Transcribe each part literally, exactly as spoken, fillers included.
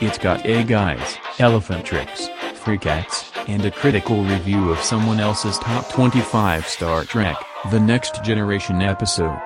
It's got A guys, elephant tricks, freak acts, and a critical review of someone else's top twenty-five Star Trek: The Next Generation episodes.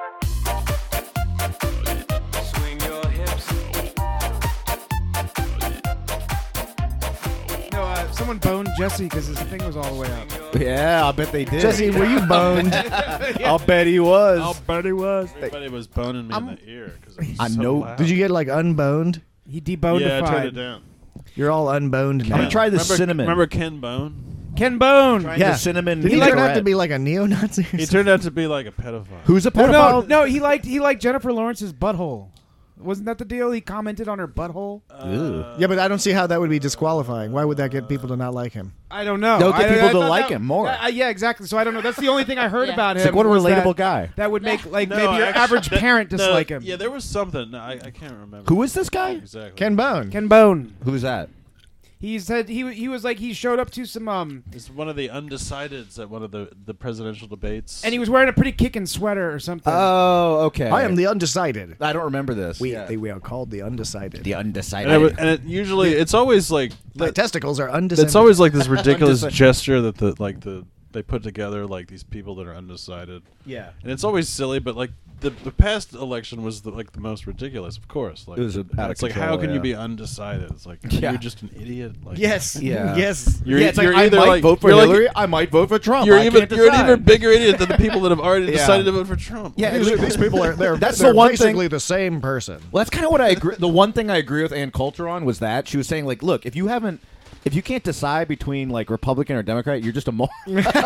No, uh, someone boned Jesse because his thing was all the way up. Yeah, I'll bet they did. Jesse, were you boned? I'll bet he was. I'll bet he was. Everybody was boning me I'm- in the ear because it was I so know. loud. Did you get like unboned? He deboned Yeah, I turned it defied. down. You're all unboned I'm now. gonna try the remember, cinnamon. Remember Ken Bone? Ken Bone. Trying Yeah. the cinnamon. Did he vinaigrette. turn out to be like a neo-Nazi? He turned out to be like a pedophile. Who's a Oh, no, pedophile? no, he liked he liked Jennifer Lawrence's butthole. Wasn't that the deal? He commented on her butthole. Uh, Yeah, but I don't see how that would be disqualifying. Why would that get people to not like him? I don't know. They'll get I- people I- to I- like I- him more. I- yeah, exactly. So I don't know. That's the only thing I heard Yeah. about him. It's like, what a was relatable that, guy. That would make like no, maybe your actually, average that- parent no, dislike him. Yeah, there was something. No, I, I can't remember. Who is this guy? Exactly. Ken Bone. Ken Bone. Who's that? He said he he was like he showed up to some um It's one of the undecideds at one of the, the presidential debates. and he was wearing a pretty kicking sweater or something. Oh, okay. I am the undecided. I don't remember this. We Yeah. they, we are called the undecided. the and, undecided. it, was- and it usually it's always like My the, testicles are undecided. it's always like this ridiculous Undecided. gesture that the like the they put together like these people that are undecided. Yeah. And it's always silly, but like the the past election was the, like the most ridiculous, of course. Like It was out of it's like control, how can yeah. you be undecided? It's like Yeah. you're just an idiot. Like Yes. Yeah. Yes. You're, yeah, it's like you're I either might like, vote for you're like- Hillary. I might vote for Trump. You're I even can't you're an decide. even bigger idiot than the people that have already Yeah. decided to vote for Trump. Yeah, These, these people are they're, That's they're the one basically thing- the same person. Well, that's kind of what I agree. The one thing I agree with Ann Coulter on was that she was saying, like, look, if you haven't, if you can't decide between like Republican or Democrat, you're just a moron.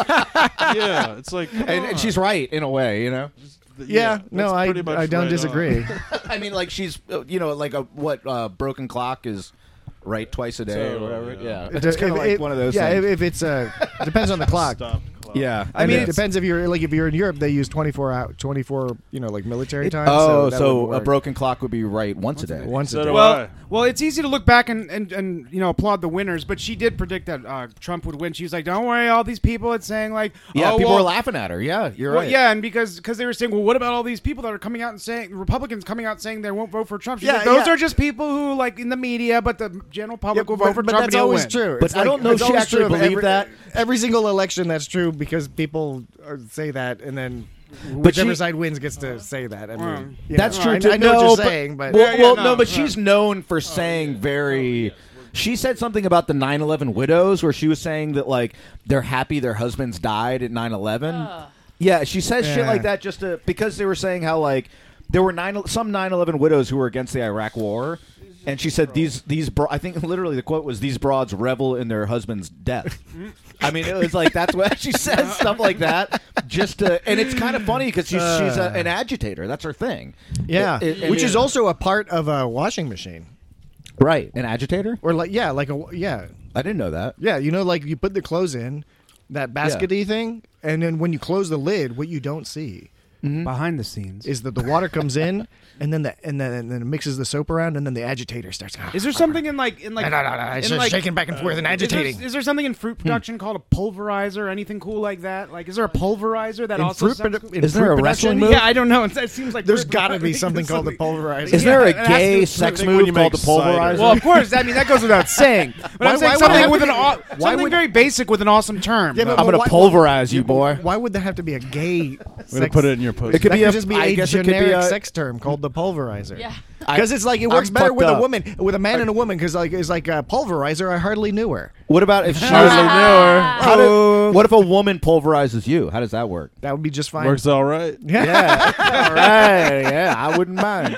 yeah, it's like come and, and on. she's right in a way, you know. Th- Yeah, no, that's I pretty much I don't right disagree. on. I mean, like she's, uh, you know, like a what uh, broken clock is right twice a day or Totally, whatever. yeah. Yeah, it's kind of If- like if- one of those. Yeah, things. if, if it's uh, depends on the clock. Stopped clock. yeah, I I mean, mean, it depends if you're like if you're in Europe, they use twenty-four out, twenty-four, you know, like military time. Oh, that so wouldn't a work. broken clock would be right once a day. once So a do day. I. well, well, it's easy to look back and, and, and you know applaud the winners, but she did predict that uh, Trump would win. She was like, "Don't worry, all these people." It's saying like, Yeah, oh, people well, were laughing at her. Yeah, you're Well, right. yeah, and because because they were saying, well, what about all these people that are coming out and saying Republicans coming out saying they won't vote for Trump? She's Yeah, like, those yeah. are just people who like in the media, but the general public Yeah, will but, vote for but Trump. that's and he'll always win. true. But It's I like- don't know it's if she always actually true of believed every, that. Every single election, that's true because people uh, say that, and then But whichever she- side wins gets to say that. I mean, Well, you That's know, true I, too. I know no, what you're but- saying, but well, Yeah, yeah, well, no, no, but yeah. she's known for saying very. She said something about the nine eleven widows, where she was saying that like they're happy their husbands died at nine eleven. Ugh. Yeah, she says Yeah. shit like that just to because they were saying how like there were nine some nine eleven widows who were against the Iraq War. And she said these these bro- I think literally the quote was these broads revel in their husband's death. I mean it was like that's what she says stuff like that just to, and it's kind of funny because she's she's a, an agitator. That's her thing. yeah, It- it- which it- is also a part of a washing machine, right. An agitator? or like yeah, like a yeah, I didn't know that. yeah. You know, like you put the clothes in that baskety thing, and then when you close the lid, what you don't see behind the scenes. is that the water comes in, and then the and then and then it mixes the soap around, and then the agitator starts. Is there something in like in like No, no, no, no, it's in, just like- shaking back and forth and Is there, agitating. is there something in fruit production called a pulverizer or anything cool like that? Like, is there a pulverizer that In also fruit sounds produ- cool? in Is there fruit a wrestling production? move? Yeah, I don't know. It, it seems like There's fruit got to be production something is called the something- pulverizer. Is there a it has to gay do- sex I think when move you called the make cider. pulverizer? Well, of course. I mean, that goes without saying. But Why- I'm saying why would something it with have an to aw- why something would- very basic with an awesome term. Yeah, but I'm gonna why- pulverize you, boy. Why would there have to be a gay? We're gonna put it in your post. It could That be could a- just be I a guess it could be generic a- sex term called the pulverizer. Yeah. Because it's like it works I'm better fucked with up. a woman, with a man and a woman. Because like it's like a pulverizer. I hardly knew her. What about if she Hardly was knew her. How do- what if a woman pulverizes you? How does that work? That would be just fine. Works all right. Yeah. All right. Yeah, I wouldn't mind.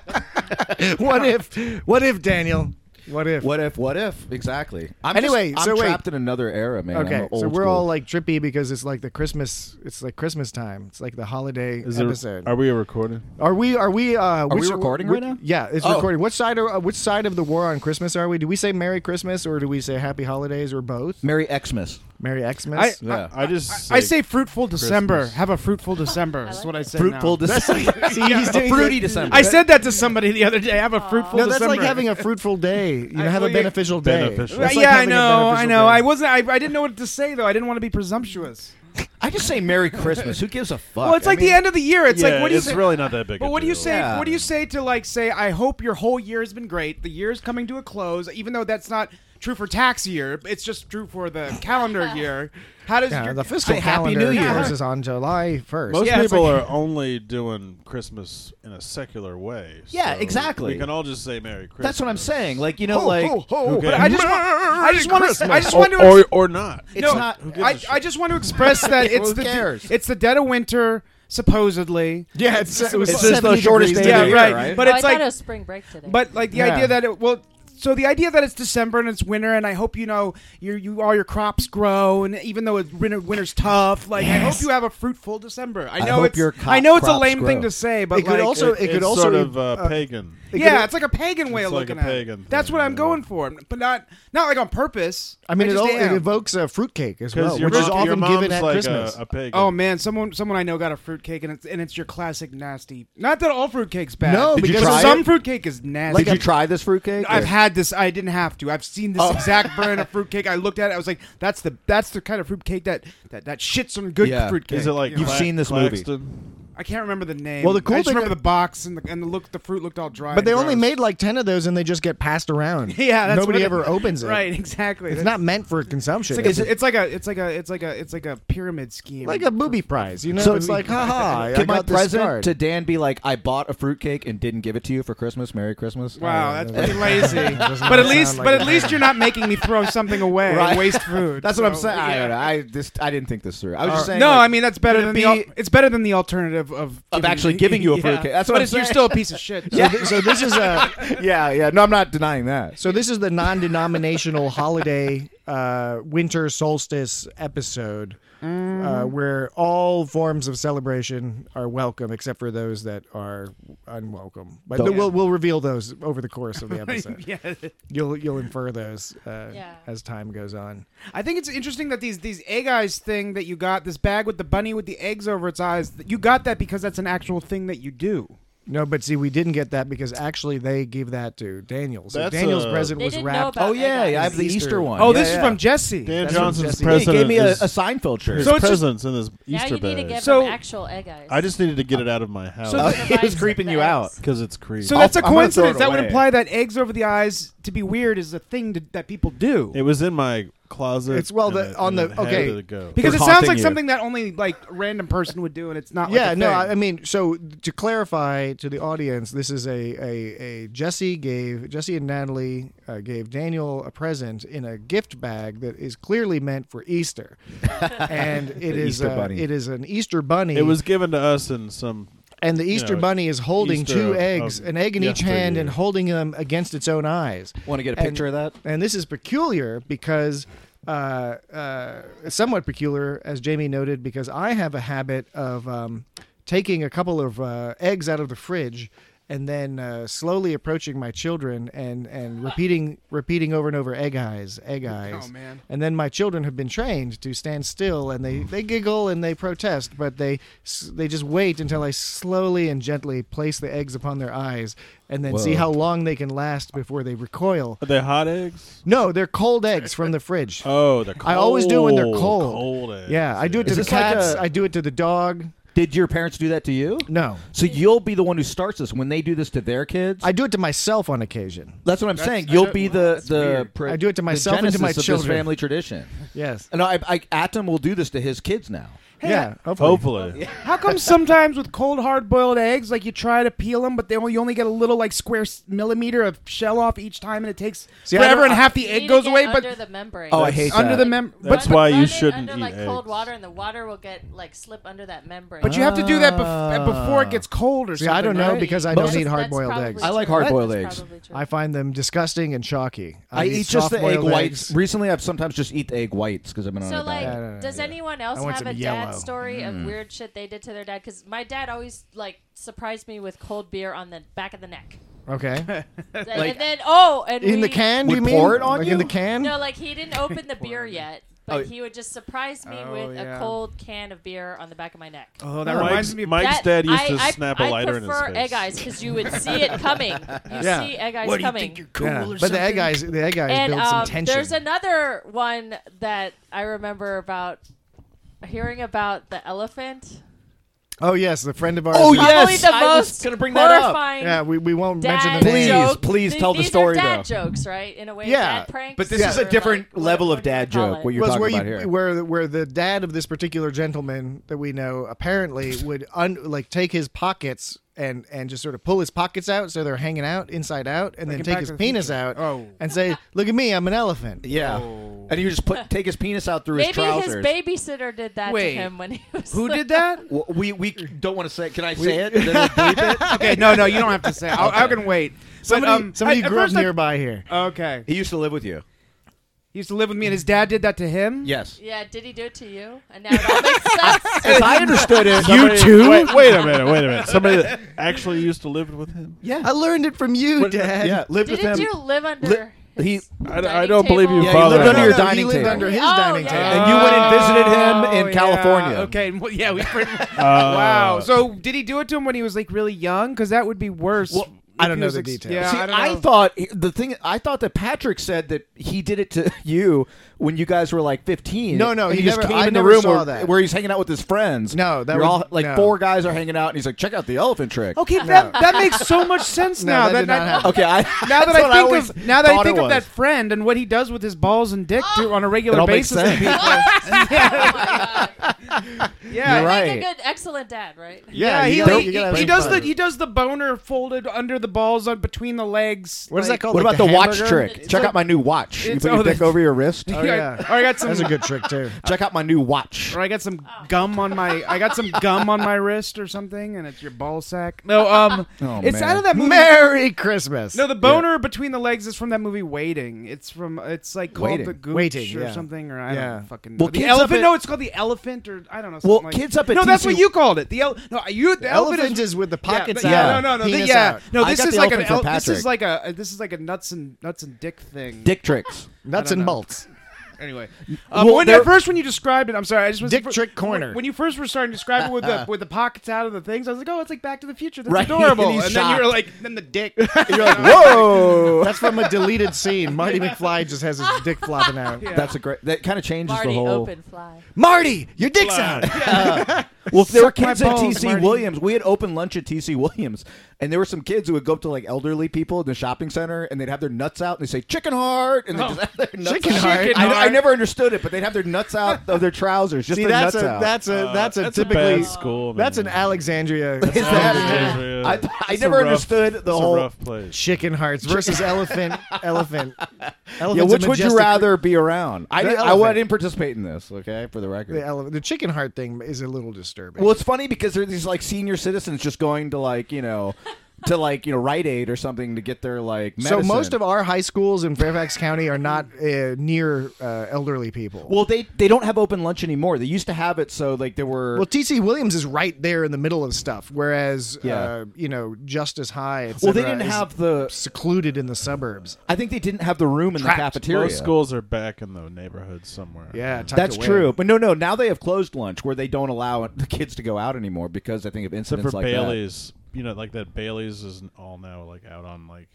What if? What if Daniel? What if? What if? What if? Exactly. I'm Anyway, just, so I'm wait. trapped in another era, man. I'm Okay, old so we're school. all like trippy because it's like the Christmas. It's like Christmas time. It's like the holiday Is it, episode. are we recording? Are we? Are we? Uh, are we recording right now? Yeah, it's Oh. recording. Which side? Are, uh, which side of the war on Christmas are we? Do we say Merry Christmas or do we say Happy Holidays or both? Merry Xmas. Merry Xmas. I, Yeah. I just I say fruitful December. Christmas. Have a fruitful December. That's what I say. Fruitful now. December. See, he's doing fruity the- December. I said that to somebody the other day. Have a fruitful No, that's December. like having a fruitful day. You know, I- have well, a yeah. beneficial day. Beneficial. That's yeah, like I having a know, I beneficial know. day. I wasn't. I, I didn't know what to say though. I didn't want to be presumptuous. I just say Merry Christmas. Who gives a fuck? Well, it's I like mean, the end of the year. It's yeah, like what do you it's say? really not that big. But a what do you deal. say? Yeah. What do you say to like say? I hope your whole year has been great. The year's coming to a close, even though that's not true for tax year. It's just true for the calendar year. How does Yeah, your the fiscal Say Happy calendar New Year. closes on July first. Most Yeah, it's people like- are only doing Christmas in a secular way. Yeah, so exactly. We can all just say Merry Christmas. That's what I'm saying. Like you know, Ho, like ho, ho. who But I just want, I just want to I just or, want to or, or not. it's no, not. Who gives a I, shit? I just want to express that it's Who the cares? it's the dead of winter supposedly. Yeah, it's, it was It's just the seventy shortest degrees day of Yeah, the today. year, right. right? But oh, it's I like thought it was spring break today. But like the Yeah. idea that it well, so the idea that it's December and it's winter, and I hope you know you you all your crops grow, and even though it's winter, winter's tough, like I hope you have a fruitful December. I I know hope it's your co- I know it's a crops lame thing grow. to say, but It could like, also- It- it could it's also sort be, of uh, uh, pagan. It yeah, could- it's like a pagan way It's of like looking a at pagan it. That's thing, what I'm yeah. going for, but not not like on purpose. I mean, it, just all, it am. evokes a fruitcake as well, Because your, which is mom, often your mom's given at like Christmas. A, a pagan. Oh man, someone someone I know got a fruitcake and it's and it's your classic nasty. Not that all fruitcake's bad. No, Did you because try some it? fruitcake is nasty. Did you try this fruitcake? I've or- had this. I didn't have to. I've seen this Oh. exact brand of fruitcake. I looked at it. I was like, "That's the that's the kind of fruitcake that that that shits on good Yeah. fruitcake." Is it like you know? You've Cla- seen this movie. Claxton? I can't remember the name. Well, the cool I just thing- remember the box and the and the look. The fruit looked all dry. But they and only gross. made like ten of those, and they just get passed around. Yeah, that's nobody what it- ever opens it. Right, exactly. It's That's- not meant for consumption. It's like, a, it's like a it's like a it's like a it's like a pyramid scheme. like a booby prize, you know. So it's like, haha, I Could my got this present card. to Dan be like, I bought a fruitcake and didn't give it to you for Christmas? Merry Christmas. Wow, Uh, that's that- pretty lazy. does not but at sound least, like but a- at least you're not making me throw something away Right. and waste food. That's what I'm So, saying. I yeah. don't know. I just I didn't think this through. I was just Uh, saying. No, like, I mean that's better could than it the al- be- it's better than the alternative of Of actually giving you a fruitcake. That's what but I'm it's, you're saying. still a piece of shit. So, th- so this is a yeah, yeah. No, I'm not denying that. so this is the non-denominational holiday uh, winter solstice episode, uh, where all forms of celebration are welcome, except for those that are unwelcome. But Don't- we'll we'll reveal those over the course of the episode. yeah. You'll you'll infer those uh, Yeah. as time goes on. I think it's interesting that these these egg eyes thing that you got, this bag with the bunny with the eggs over its eyes, that you got that because that's an actual thing that you do. No, but see, we didn't get that because actually they gave that to Daniel. So That's, Daniel's uh, present They was didn't know wrapped. about Oh yeah, egg yeah. I eyes. have the Easter. Easter one. Oh, Yeah, this is yeah. from Jesse. Dan That's what Johnson's Jesse- Yeah, he present gave me a, is a Seinfeld shirt. his So it's just- presents in his Now Easter you need to bag. give So- them actual egg eyes. I just needed to get it out of my house So Oh, the- he was creeping you out. because it's creepy. So that's a I'm gonna throw coincidence. it That would away. imply that eggs over the eyes to be weird is a thing to, that people do. it was in my closet. It's- well, and the- it- on and the- it had okay. to go. because They're it sounds haunting like you. something that only like a random person would do, and it's not. Yeah, like a no, thing. I I mean, so to clarify to the audience, this is a a, a Jesse gave Jesse and Natalie uh, gave Daniel a present in a gift bag that is clearly meant for Easter, and it The is Easter uh, bunny. it is an Easter bunny. It was given to us in some. and the Easter know, bunny is holding Easter two of- eggs, of an egg in each hand, yesteryear. and holding them against its own eyes. Want to get a And- picture of that? And this is peculiar because, uh, uh, somewhat peculiar, as Jamie noted, because I have a habit of um, taking a couple of uh, eggs out of the fridge and then uh, slowly approaching my children and, and repeating repeating over and over, egg eyes, egg eyes. Oh man. And then my children have been trained to stand still, and they, they giggle and they protest, but they s- they just wait until I slowly and gently place the eggs upon their eyes, and then see Whoa. how long they can last before they recoil. Are they hot eggs? No, they're cold eggs from the fridge. Oh, they're cold. I always do when they're cold. Cold eggs. Yeah, I do it to Is the this like cats. a- I do it to the dog. Did your parents do that to you? No, So you'll be the one who starts this when they do this to their kids. I do it to myself on occasion. That's what I'm That's- saying. I You'll don't- be wow, the that's the. weird. Pre- I do it to the myself and to my genesis of children. this family tradition. Yes. And I, I, Atom will do this to his kids now. yeah. Hopefully. Hopefully. How come sometimes with cold hard boiled eggs, like you try to peel them, but they only, you only get a little like square s- millimeter of shell off each time, and it takes See, I forever, don't- and half the You egg need goes to get away. under But the membrane. Oh, I That's- hate under that. the mem, That's but, why you Run it shouldn't under like eat cold eggs. water, and the water will get like slip under that membrane. but you have to do that bef- before it gets cold or See, something. I don't know right? because I But- don't That's- eat hard that's boiled probably eggs. I like true. hard-boiled That's eggs. probably true. I find them disgusting and chalky. I eat just the egg soft-boiled whites. eggs. Recently, I've sometimes just eat the egg whites because I've been on So a like, diet. Yeah, no, no, does yeah. anyone else I want have a some dad yellow. story Mm. of weird shit they did to their dad? Because my dad always like surprised me with cold beer on the back of the neck, Okay. and then oh, and In we, the can, do Would you mean? pour it on like you? in the can? No, like he didn't open the beer yet, but Oh. he would just surprise me Oh, with yeah. a cold can of beer on the back of my neck. Oh, that Oh. reminds Mike's, me of Mike's That- dad used I, to I, snap a I lighter in his prefer face. egg eyes because you would see it coming. You Yeah. see egg eyes What do you coming. think you're cool Yeah. or But something? the egg eyes, the egg eyes and build some um, tension. there's another one that I remember about hearing about the elephant. Oh yes, the friend of ours. Oh, who- yeah. Probably Yes, the I was most gonna bring that up. horrifying Yeah, we, we won't dad mention the name. Please, joke. please Th- tell the these story, are dad though. jokes, right? In a way, Yeah, dad pranks. But this Yeah. is a Or, different like, level what- of dad what do you call joke. it? What you're was talking where about you here. where where the dad of this particular gentleman that we know apparently would un, like take his pockets and and just sort of pull his pockets out so they're hanging out inside out, and Like then in take Back his to the penis Future. out Oh. and say, "Look at me, I'm an elephant." Yeah, Oh. and you just put take his penis out through Maybe his trousers. his babysitter did that Wait. to him when he was. Who like- did that? Well, we we don't want to say. Can I say it? And then we'll bleep it. Okay, no, no, you don't have to say. I'll, I can wait. But, Somebody, um, somebody I- at grew up first I- nearby here. Okay, He used to live with you. he used to live with me, and his dad did that to him. Yes. Yeah, did he do it to you? And now it all makes sense. As I understood it, Somebody- too? Wait, wait a minute. Wait a minute. Somebody that actually used to live with him. yeah, I learned it from you, Dad. yeah, lived with Didn't him. you live under? Li- his he- I- I dining don't believe table? you, Yeah, he Father. lived under No, your no, he dining lived table. under his Oh, dining yeah, table. yeah. And you went and visited him in Oh, California. Yeah. Okay, well, yeah, we. Pretty, Uh, wow. So, did he do it to him when he was like really young? Because that would be worse. Well, I if don't he know was the ex- details. Yeah, See, I, don't I know. thought the thing. I thought that Patrick said that he did it to you when you guys were like fifteen. No, no, and he just never- came I in never the room saw where, that. where he's hanging out with his friends. No, that You're was- all like no. four guys are hanging out, and he's like, "Check out the elephant trick." Okay, that that makes so much sense No, now. that did not happen. Okay, I, Now that that's I what think always of now that I thought think it of that was. friend and what he does with his balls and dick to, on a regular It all makes basis, to sense. people. Oh my God. yeah, You're right. Make a good, excellent dad, right? Yeah, he, you gotta- he, you gotta he have does fun. the he does the boner folded under the balls on between the legs. What is like- that called? What Like about the, the watch hamburger? trick? It's Check like- out my new watch. You it's- put oh, your dick the- over your wrist. Oh yeah, Or I got some. that's a good trick too. Check out my new watch. Or I got some gum on my I got some gum on my wrist or something, and it's your ball sack. No, um, Oh, it's man. out of that movie. Merry Christmas. No, the boner between the legs is from that movie Waiting. It's from it's like called Waiting. the Gooch Waiting, or yeah. something, or I Yeah. don't fucking Well, know. The kids up elephant. at- No, it's called the elephant, or I don't know. Something Well, like kids up at no, that's T C what you called it. The el- no, you the, the elephant, elephant is with the yeah, pockets the- out. yeah, no, no, no. the- penis yeah, out. no. I This got is the like an elephant from el- this is Patrick. like a this is like a nuts and nuts and dick thing. Dick tricks. Nuts I don't and know. bolts. Anyway, um, Well, when there- at first when you described it, I'm sorry, I just was Dick trick corner. When you first were starting to describe it with the with the pockets out of the things, I was like, oh, it's like Back to the Future. That's Right, adorable. and And, he's then you were shocked. like, then the dick. You're like, whoa. That's from a deleted scene. Marty McFly just has his dick flopping out. Yeah. That's a great. That kind of changes Marty, the whole. open fly. Marty, your dick's out. Well, there were Suck my kids at balls, T C Marty. Williams. We had open lunch at T C Williams, and there were some kids who would go up to like elderly people in the shopping center, and they'd have their nuts out, and they'd say "chicken heart," and they just have their nuts Chicken out. heart. Chicken I, I heart. never understood it, but they'd have their nuts out of their trousers, just See, their that's nuts a out. that's a that's a that's a typically bad school, that's an man. Alexandria. Is that- Yeah. I, I It's a never rough- understood the It's a whole. rough place. Chicken hearts versus elephant. Elephant. Yeah, Elephant's which a would you majestic- rather be around? I The didn't, I, elephant. I didn't participate in this. Okay, for the record. The, ele- the chicken heart thing is a little disturbing. Well, it's funny because there are these like senior citizens just going to like you know, to like you know Rite Aid or something to get their like so medicine. most of our high schools in Fairfax County are not uh, near uh, elderly people. well they they don't have open lunch anymore. They used to have it so like there were. Well, T C Williams is right there in the middle of stuff, whereas Yeah. uh, you know Justice High. Et well, they cetera, didn't is have the. secluded in the suburbs. I think they didn't have the room in Trapped. the cafeteria. Most schools are back in the neighborhood somewhere. Yeah, tucked That's away. true, but no, no. Now they have closed lunch where they don't allow the kids to go out anymore because I think of Except incidents for like Bailey's. You know, like that Bailey's is all now like out on like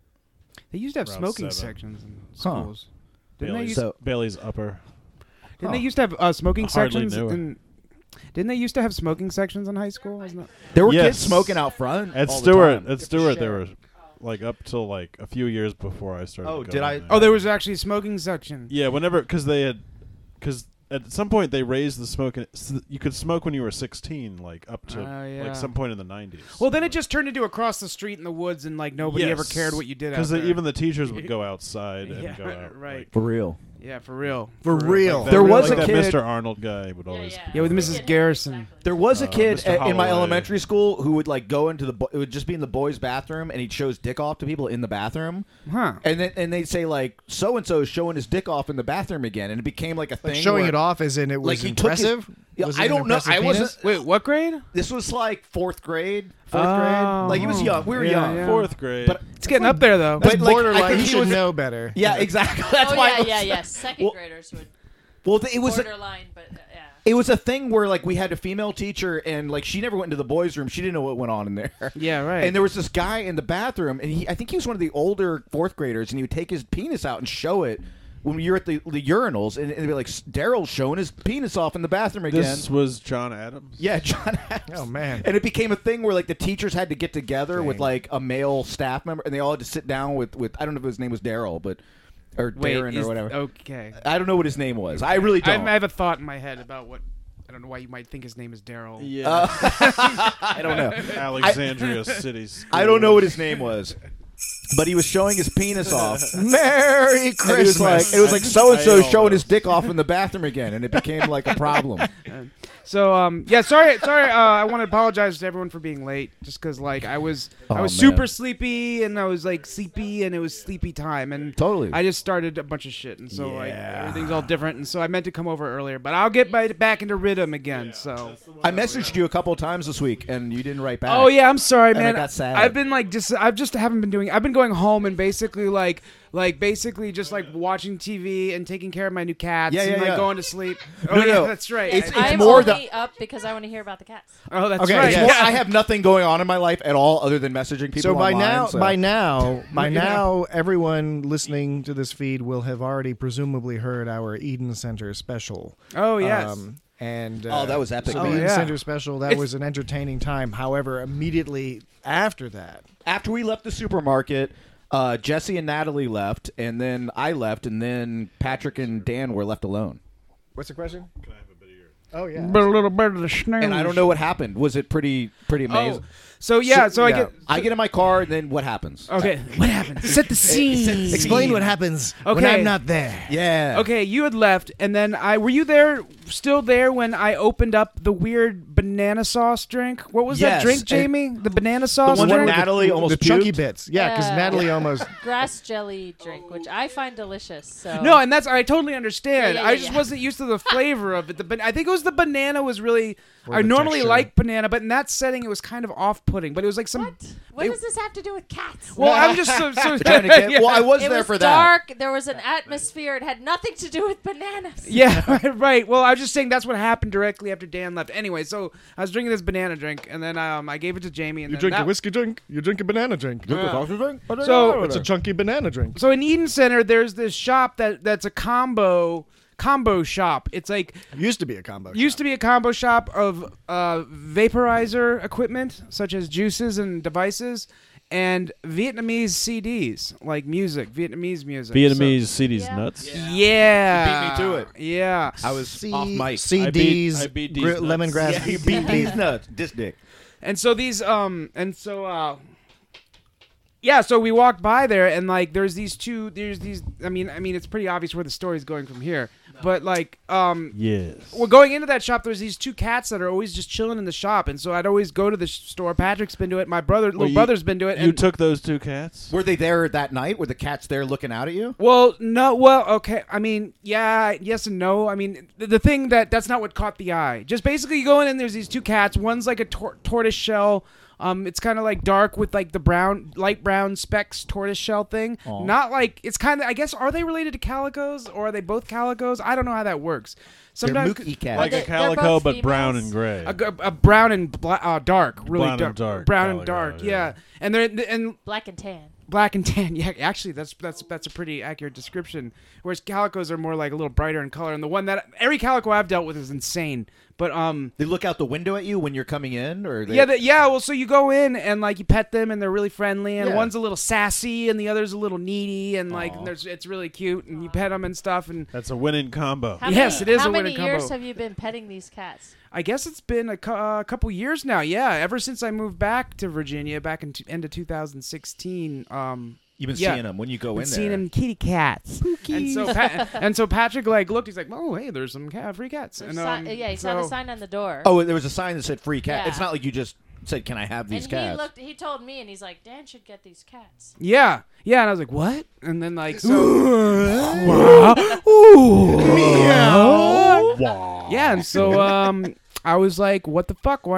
They used to have Around smoking seven. sections in Huh. schools. Didn't they Bailey's, used, So- Bailey's upper. didn't Huh. they used to have uh, smoking I hardly sections? knew it. In, didn't they used to have smoking sections in high school? Wasn't it? that. There were Yes. kids smoking out front At all the Stewart, time. at Stewart, they were like up till like a few years before I started. Oh, going did I- there. Oh, there was actually a smoking section. Yeah, whenever because they had because at some point they raised the smoking. You could smoke when you were sixteen, like up to Oh, yeah. like some point in the nineties. Well, then it just turned into across the street in the woods, and like nobody ever cared what you did out because there. even the teachers would go outside and Yeah, go out. right. like- For real. yeah, for real. For real. like that- There was like a that kid- Mister Arnold guy would Yeah, always. yeah. Yeah, with Missus Garrison. There was a Uh, kid Mister at, in my Holloway. elementary school who would like go into the. Bo- it would just be in the boys' bathroom, and he'd show his dick off to people in the bathroom. Huh. And then and they'd say like so and so is showing his dick off in the bathroom again, and it became like a thing. Like showing where- it off as in it was Like he took his- impressive. Yeah, Was it I an don't know. impressive I penis? wasn't. Wait, what grade? This was like fourth grade, fourth Oh. grade. Like he was young. We were Yeah, young. yeah. Fourth grade. But It's getting up there though. That's But, like, I borderline. think He he should was- know better. yeah, exactly. That's oh why. yeah, it was- yeah, yeah. Second Well- graders would Well, it was. A, borderline, but uh, yeah. it was a thing where like we had a female teacher, and like she never went into the boys' room. She didn't know what went on in there. Yeah, right. And there was this guy in the bathroom, and he I think he was one of the older fourth graders, and he would take his penis out and show it when you're at the, the urinals, and, and they'd be like, Daryl's showing his penis off in the bathroom again. This was John Adams. Yeah, John Adams. Oh, man. And it became a thing where like the teachers had to get together Dang. with like a male staff member, and they all had to sit down with, with I don't know if his name was Daryl, but or Wait, Darren is- or whatever. Okay. I don't know what his name was. I really I, don't. I have a thought in my head about what. I don't know why you might think his name is Daryl. Yeah. Uh, I don't know. Alexandria City School. I don't know what his name was, but he was showing his penis off. Merry And it was Christmas. like it was like so and so I showing his almost- dick off in the bathroom again, and it became like a problem. So um yeah sorry sorry uh, I want to apologize to everyone for being late just because like I was I Oh, was man. super sleepy and I was like sleepy and it was sleepy time and Totally. I just started a bunch of shit and so like Yeah. everything's all different and so I meant to come over earlier but I'll get by, back into rhythm again so I messaged you a couple of times this week, and you didn't write back. oh yeah I'm sorry And I man got sad. I've been like just I've just haven't been doing I've been going home and basically like like basically just like watching T V and taking care of my new cats Yeah, and yeah, like yeah. going to sleep oh No, yeah no. that's right It's- I- I'm more only the- up because I want to hear about the cats. oh that's Okay, right It's yeah. more- I have nothing going on in my life at all other than messaging people. So by online, now, so- by now, by Yeah. now, everyone listening to this feed will have already presumably heard our Eden Center special. oh yes Um, and uh, Oh, that was epic. So Oh, the Eden yeah. Center special that It's- was an entertaining time. However, immediately after that, after we left the supermarket, uh, Jesse and Natalie left, and then I left, and then Patrick and Dan were left alone. what's the question? Can I have a bit of your? Oh yeah. but a little bit of the snooze. And I don't know what happened. Was it pretty pretty amazing? Oh, so yeah, so, I yeah. get I get in my car, and then what happens? okay. What happened? Set the scene. Explain what happens when Okay. I'm not there. Yeah. Okay, you had left, and then I were you there, still there when I opened up the weird banana sauce drink? What was Yes, that drink, and- Jamie? The banana sauce one where drink. Natalie almost the chunky puked? bits. Yeah, because Yeah. Natalie almost. Grass jelly drink, which I find delicious. So No, and that's I totally understand. Yeah, yeah, I yeah, just yeah. wasn't used to the flavor of it. The ban- I think it was the banana was really. Or I the normally texture. like banana, but in that setting it was kind of off-putting. But it was like some. what? What It- does this have to do with cats? Well, I'm just so. so Trying to get- well, I was it there was for that. dark. There was an atmosphere. It had nothing to do with bananas. Yeah, right, right. Well, I was just saying that's what happened directly after Dan left. Anyway, so I was drinking this banana drink, and then um, I gave it to Jamie. And You then drink that, a whiskey drink. You drink a banana drink. So- It's a chunky banana drink. So in Eden Center, there's this shop that that's a combo combo shop. It's like Used to be a combo. used to be a combo shop of uh, vaporizer equipment such as juices and devices, and Vietnamese C Ds like music, Vietnamese music. Vietnamese C Ds Yeah. nuts. So, yeah, You beat me to it. Yeah. I was C- off mic. C I beat- Ds, I beat these gri- nuts. lemongrass. Yeah, you beat these nuts. This dick. And so these um and so uh yeah, so we walked by there and like there's these two there's these I mean I mean it's pretty obvious where the story's going from here. But like um Yes. well, going into that shop, there's these two cats that are always just chilling in the shop, and so I'd always go to the sh- store. Patrick's been to it. My brother, little you- brother's been to it. You And, took those two cats? Were they there that night? Were the cats there looking out at you? well, no, well, okay. I mean, yeah, yes and no. I mean, the, the thing that that's not what caught the eye. Just basically, you go in and there's these two cats. One's like a tor- tortoise shell. Um, it's kind of like dark with like the brown, light brown specks tortoise shell thing. Aw. Not like it's kind of. I guess are they related to calicos or are they both calicos? I don't know how that works. They're Sometimes mookie cats. Like they- a they're calico, both but brown females? and gray. a, a, a brown and bla- uh, dark, really Brown and dark, dark brown and calico, dark, yeah. yeah. And they're and Black and tan. black and tan. Yeah, actually, that's that's that's a pretty accurate description. Whereas calicos are more like a little brighter in color, and the one that every calico I've dealt with is insane. But um, They look out the window at you when you're coming in, or they, yeah, the, yeah. Well, so you go in and like you pet them, and they're really friendly, and Yeah. one's a little sassy, and the other's a little needy, and like Aw. there's it's really cute, and you pet them and stuff, and That's a winning combo. How Yes, many, it is How a many winning years combo. have you been petting these cats? I guess it's been a, cou- uh, couple years now. Yeah, ever since I moved back to Virginia back in t- end of two thousand sixteen. Um, you've been yeah. seeing them when you go been in seeing there. them kitty cats. And so, pa- and so Patrick like looked. He's like, "Oh, hey, there's some cat, free cats." There's And si- um, yeah, he saw the so- sign on the door. Oh, there was a sign that said "free cat." Yeah. It's not like you just said, "Can I have these and cats?" he looked. He told me, and he's like, "Dan should get these cats." Yeah, yeah, and I was like, "What?" And then like, so, Wow. yeah, and so um, I was like, "What the fuck? Why not?"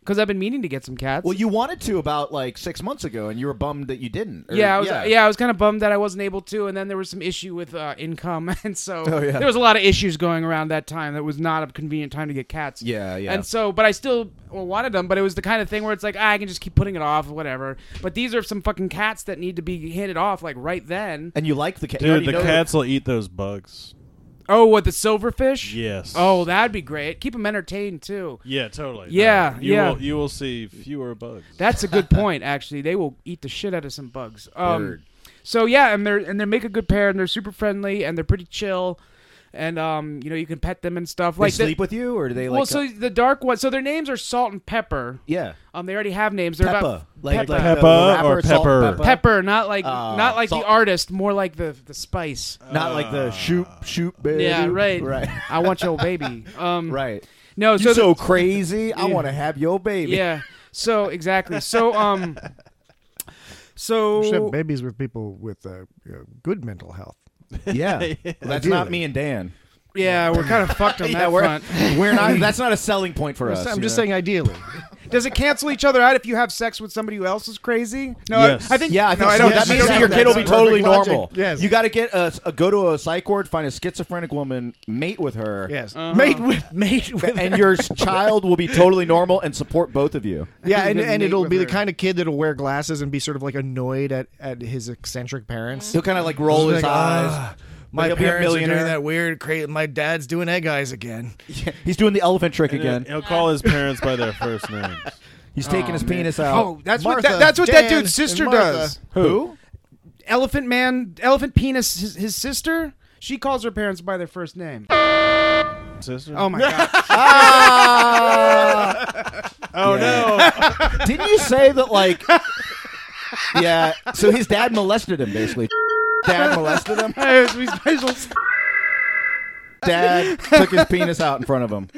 because I've been meaning to get some cats. Well, you wanted to about like six months ago, and you were bummed that you didn't. Or- yeah, I was. Yeah. yeah, I was kind of bummed that I wasn't able to, and then there was some issue with uh, income, and so Oh, yeah. there was a lot of issues going around that time. That was not a convenient time to get cats. Yeah, yeah. And so, but I still well, wanted them, but it was the kind of thing where it's like ah, I can just keep putting it off, or whatever. But these are some fucking cats that need to be handed off like right then. And you like the cat, Dude, the cats will eat those bugs. Oh, what, the silverfish? Yes. Oh, that'd be great. Keep them entertained too. Yeah, totally. Yeah, No, you yeah. Will, you will see fewer bugs. That's a good point. Actually, they will eat the shit out of some bugs. Um, Word. so yeah, and they're and they make a good pair, and they're super friendly, and they're pretty chill, and um, you know, you can pet them and stuff. They Like the- sleep with you, or do they like? well, so the dark one. So their names are Salt and Pepper. yeah, Um, they already have names. They're Peppa, about like, Peppa. like Peppa the rapper, or Salt and Pepper? Pepper, not like Uh, not like Salt- the artist, more like the the spice. not like the shoot shoot baby. Yeah, right. right, I want your baby. Um, right. No, You so so, the- crazy. I want to have your baby. yeah. So exactly. So um. We So should have babies with people with uh, you know, good mental health. yeah. Well, that's Ideally. not me and Dan. yeah, we're kind of fucked on Yeah, that we're, front. we're not. That's not a selling point for us. I'm you just know? saying, ideally. Does it cancel each other out if you have sex with somebody who else is crazy? No, Yes. I, I think. Yeah, I think no, I so. don't. That I means don't that your think kid will that's be right. totally Perfect logic. normal. Yes. You got to get a, a go to a psych ward, find a schizophrenic woman, mate with her. Yes. Uh-huh. Mate with mate with And your child will be totally normal and support both of you. Yeah, and, Even and mate it'll with be the her. kind of kid that'll wear glasses and be sort of like annoyed at, at his eccentric parents. He'll kind of like roll his Like, eyes. "Ah, But my he'll be a parents are doing millionaire." that weird, crazy. My dad's doing egg eyes again. He's doing the elephant trick And again. He'll call his parents by their first names. He's taking his man. penis out. Oh, that's what Martha, that, that's what that Dan, dude's sister and Martha. does. Who? Elephant Man, Elephant Penis, his, his sister. She calls her parents by their first name. Sister? Oh my god! oh no. Didn't you say that, like, yeah, so his dad molested him, basically. Dad molested him. Hey, we special. Dad took his penis out in front of him.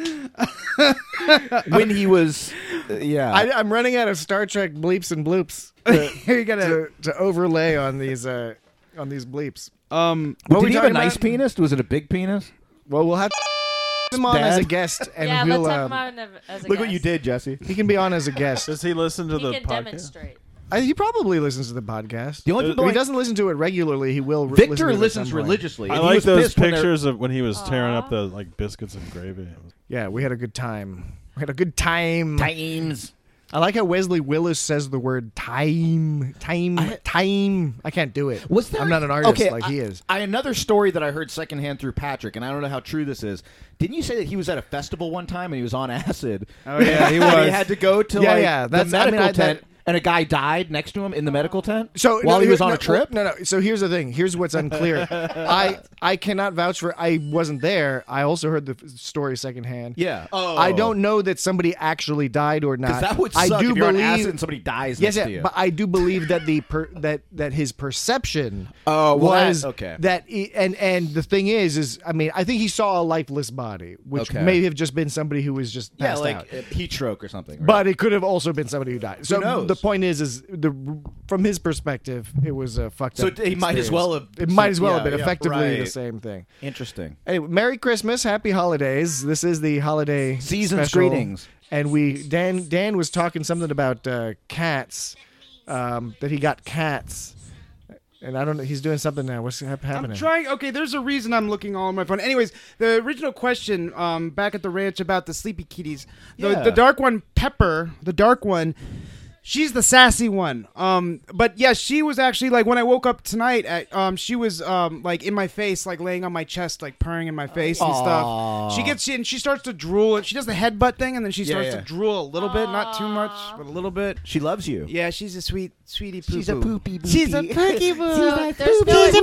When he was, uh, yeah. I, I'm running out of Star Trek bleeps and bloops to, Here you gotta. to, to overlay on these uh, on these bleeps. Um. Well, what did we he have a talking nice about? penis? Was it a big penis? Well, we'll have him on as a Dad? guest, and yeah, we'll. let's Uh, have him on as a Look what you guest. did, Jesse. he can be on as a guest. Does he listen to He the can podcast? demonstrate. I, he probably listens to the podcast. The only Uh, people If he I- doesn't listen to it regularly, he will. Re- Victor listen to it at listens some point. religiously. I and he like was those pissed when they're- pictures of when he was tearing Aw. up the like biscuits and gravy. Yeah, we had a good time. We had a good time. Times. I like how Wesley Willis says the word time, time, I- time. I can't do it. Was there? I'm not an artist okay, like I, he is. I another story that I heard secondhand through Patrick, and I don't know how true this is. Didn't you say that he was at a festival one time and he was on acid? Oh yeah, he And was. he had to go to Yeah, like yeah, that's- the I mean, medical I- that- tent, and a guy died next to him in the medical tent. So while no, he was no, on no, a trip. No, no. So here's the thing. Here's what's unclear. I I cannot vouch for. I wasn't there. I also heard the f- story secondhand. Yeah. Oh, I don't know that somebody actually died or not. Because that would I suck do if you're believe. on acid and somebody dies Yes, next yeah, to you. but I do believe that the per, that that his perception Oh, well, that- was okay. that he, and and the thing is is I mean I think he saw a lifeless body, which Okay. may have just been somebody who was just yeah, passed like out. a heat stroke or something. right? But it could have also been somebody who died. So knows? the point is, is the from his perspective, it was a fucked So up. he might as experience. well have- It might as well yeah, have been yeah, effectively the right. same thing. interesting. Anyway, Merry Christmas, Happy Holidays. This is the holiday Season's special. greetings. And we Dan Dan was talking something about uh, cats, um, that he got cats, and I don't know. He's doing something now. What's hap- happening? I'm trying. Okay, there's a reason I'm looking all on my phone. Anyways, the original question um, back at the ranch about the sleepy kitties. The, Yeah. the dark one, Pepper, the dark one. She's the sassy one. Um, but yeah, she was actually like when I woke up tonight. At, um, she was um like in my face, like laying on my chest, like purring in my face and Aw. stuff. She gets and she starts to drool. She does the headbutt thing, and then she Yeah, starts yeah. to drool a little bit, not too much, but a little bit. She loves you. Yeah, she's a sweet, sweetie poo. She's a poopy boopy. She's a pooky boo. So there's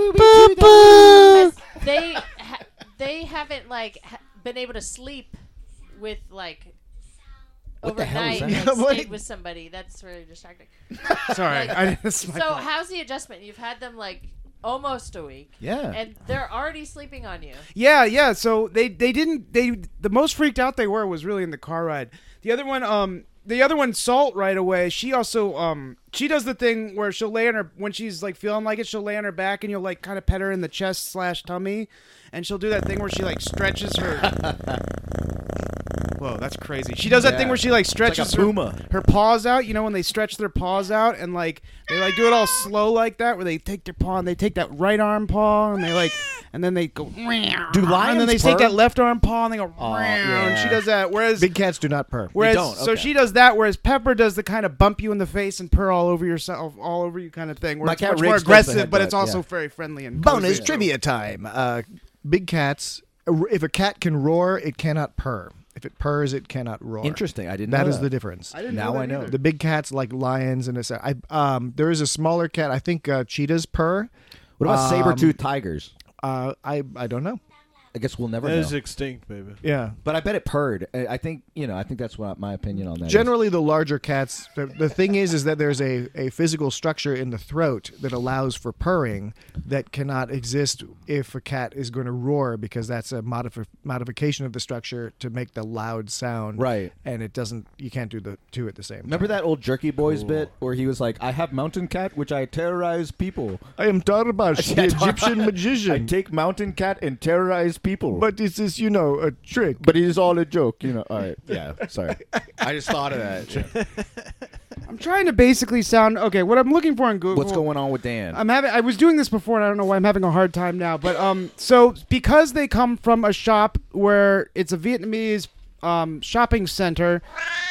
no because they ha- they haven't like ha- been able to sleep with like What the hell is overnight that? and Yeah, what- stayed with somebody. That's really distracting. Sorry, Like, I, this is my So fault. how's the adjustment? You've had them like almost a week, Yeah. and they're already sleeping on you. Yeah, yeah. So they they didn't they the most freaked out they were was really in the car ride. The other one, um, the other one, Salt, right away. She also um she does the thing where she'll lay on her when she's like feeling like it. She'll lay on her back and you'll like kind of pet her in the chest slash tummy, and she'll do that thing where she like stretches her. Whoa, that's crazy. She does that Yeah. thing where she like It's like stretches a her, puma. her paws out. You know when they stretch their paws out and like they like do it all slow like that, where they take their paw and they take that right arm paw and they like, and then they go. Do lions And then they take purr? that left arm paw and they go. Oh, And she yeah. does that. Whereas Big cats do not purr. Whereas, don't, so okay. she does that. Whereas Pepper does the kind of bump you in the face and purr all over yourself, all over you kind of thing. Where My it's cat much more Riggs does the aggressive, but it's headbutt, also yeah. very friendly and Bonus cozy. trivia time. Uh, big cats. If a cat can roar, it cannot purr. If it purrs, it cannot roar. Interesting. I didn't That know is that. the difference. I didn't Now know that I know. either. The big cats like lions and it's, I um there is a smaller cat. I think uh, cheetahs purr. What about Um, saber-toothed tigers? Uh, I I don't know. I guess we'll never That know. is extinct, baby. Yeah. But I bet it purred. I I think you know. I think that's what my opinion on that. is. Generally, the larger cats. The, the thing is, is that there's a, a physical structure in the throat that allows for purring that cannot exist if a cat is going to roar because that's a modifi- modification of the structure to make the loud sound. Right. And it doesn't. You can't do the two at the same. Remember time. that old Jerky Boys bit where he was like, "I have mountain cat, which I terrorize people. I am Tarbash, the Egyptian magician. I take mountain cat and terrorize people." but this is, you know, a trick. but it is all a joke, you know. All right, yeah. Sorry, I just thought of that. I'm trying to basically sound okay. What I'm looking for in Google. What's going on with Dan? I'm having. I was doing this before, and I don't know why I'm having a hard time now. But um, so because they come from a shop where it's a Vietnamese um shopping center.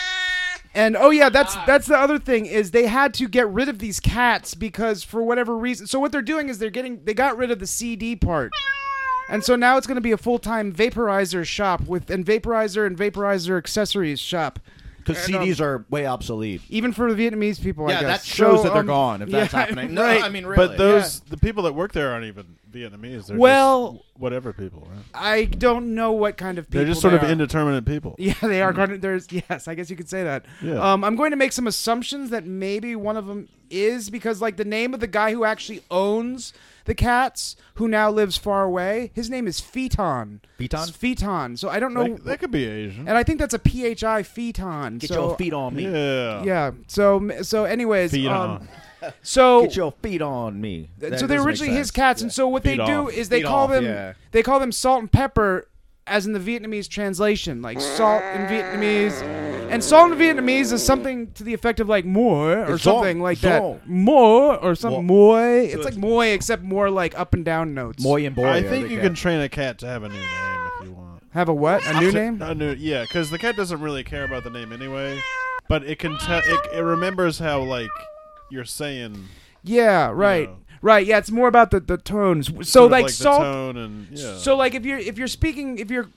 And oh yeah, that's that's the other thing is they had to get rid of these cats because for whatever reason. So what they're doing is they're getting they got rid of the C D part. And so now it's going to be a full-time vaporizer shop with and vaporizer and vaporizer accessories shop. Because C Ds are way obsolete. Even for the Vietnamese people, I Yeah, guess. that shows So, that they're um, gone. If that's yeah, happening, no, right. I mean, really. But those the people that work there aren't even Vietnamese. They're Well- just whatever people, right? I don't know what kind of people They're just sort of they are. indeterminate people. Yeah, they are. Garden- There's yes, I guess you could say that. Yeah. Um, I'm going to make some assumptions that maybe one of them is because like the name of the guy who actually owns the cats, who now lives far away, his name is Phaeton. Phaeton? It's Phaeton. So I don't know, They, they could be Asian. and I think that's a P H I Phaeton. Get so, your feet on me. yeah. Yeah. So so anyways, Feet um, on. so Get your feet on me. That so they're doesn't make originally his sense. cats, and so what Feet they do off. is they Feet call off, them yeah. they call them salt and pepper, as in the Vietnamese translation, like salt in Vietnamese, and salt in Vietnamese is something to the effect of like moi or It's something zong, like zong. that, moi or something Mo- moi. It's like moi except more like up and down notes. Moy and boy. I are think the you cat. can train a cat to have a new name if you want. Have a what? A new name? A new, yeah, because the cat doesn't really care about the name anyway. But it can tell. It, it remembers how like you're saying. Yeah, right, know. right. Yeah, it's more about the, the tones. So sort of like, the salt. tone and yeah. So like if you're if you're speaking if you're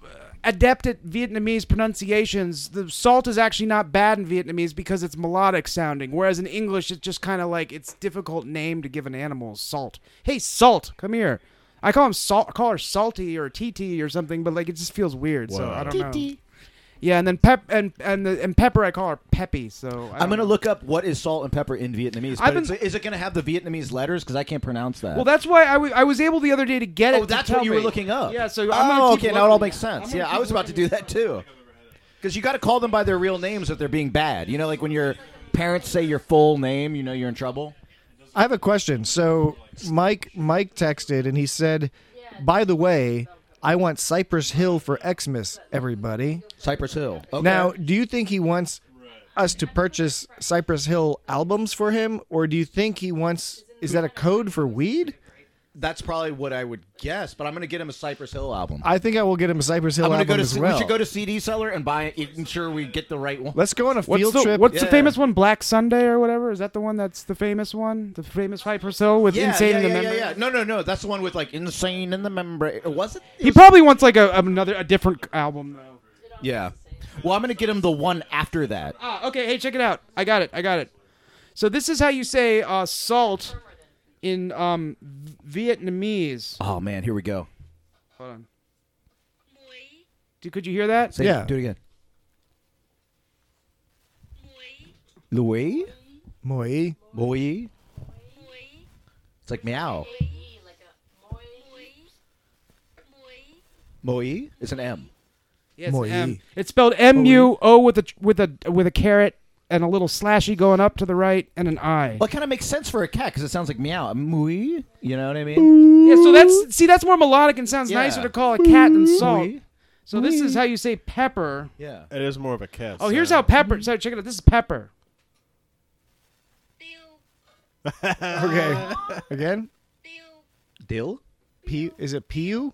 adept at Vietnamese pronunciations, the salt is actually not bad in Vietnamese because it's melodic sounding, whereas in English it's just kind of like it's difficult name to give an animal. Salt. Hey, Salt, come here. I call him Salt. I call her Salty or T T or something, but like it just feels weird. So Wow. I don't know. Yeah, and then pep and and the and pepper I call her Peppy. So I I'm don't gonna know. look up what is salt and pepper in Vietnamese. I've But it's, been- is it gonna have the Vietnamese letters? Because I can't pronounce that. Well, that's why I, w- I was able the other day to get it. oh, to that's tell what you were me. looking up. Yeah, so I'm oh, gonna keep okay, now it all looking. makes I'm sense. gonna Yeah, I keep was about to do looking. that too. Because you got to call them by their real names if they're being bad. You know, like when your parents say your full name, you know you're in trouble. I have a question. So Mike Mike texted and he said, "By the way, I want Cypress Hill for Xmas, everybody." Cypress Hill. Okay. Now, do you think he wants us to purchase Cypress Hill albums for him, or do you think he wants? Is that a code for weed? that's probably what I would guess. But I'm gonna get him a Cypress Hill album. I think I will get him a Cypress Hill I'm gonna album go to. as C- well. We should go to C D Seller and buy it. Ensure we get the right one. Let's go on a What's field the trip. What's the Yeah. famous one? Black Sunday or whatever? Is that the one that's the famous one? The famous Cypress Hill with yeah, Insane yeah, in the yeah, Membrane? yeah, yeah. No, no, no. That's the one with like Insane in the Membrane. Was it? it He was- probably wants like a another a different album though. Yeah. Well, I'm gonna get him the one after that. Ah, okay. Hey, check it out. I got it. I got it. So this is how you say uh, salt in um, v- Vietnamese. Oh man, here we go. Hold on. Dude, could you hear that? Say Yeah. it, do it again. Louis? Moi. Boy? It's like meow. Moi? It's an M. Yes, Moi. M. It's spelled M U O with a with a with a caret and a little slashy going up to the right and an I. Well, it kind of makes sense for a cat because it sounds like meow. Moi? You know what I mean? Yeah, so that's see that's more melodic and sounds Yeah. nicer to call a cat than salt. Moi? So this is how you say pepper. Yeah. It is more of a cat. Oh, here's how pepper. So check it out. This is pepper. Okay. Again? Dill? P is it P-U?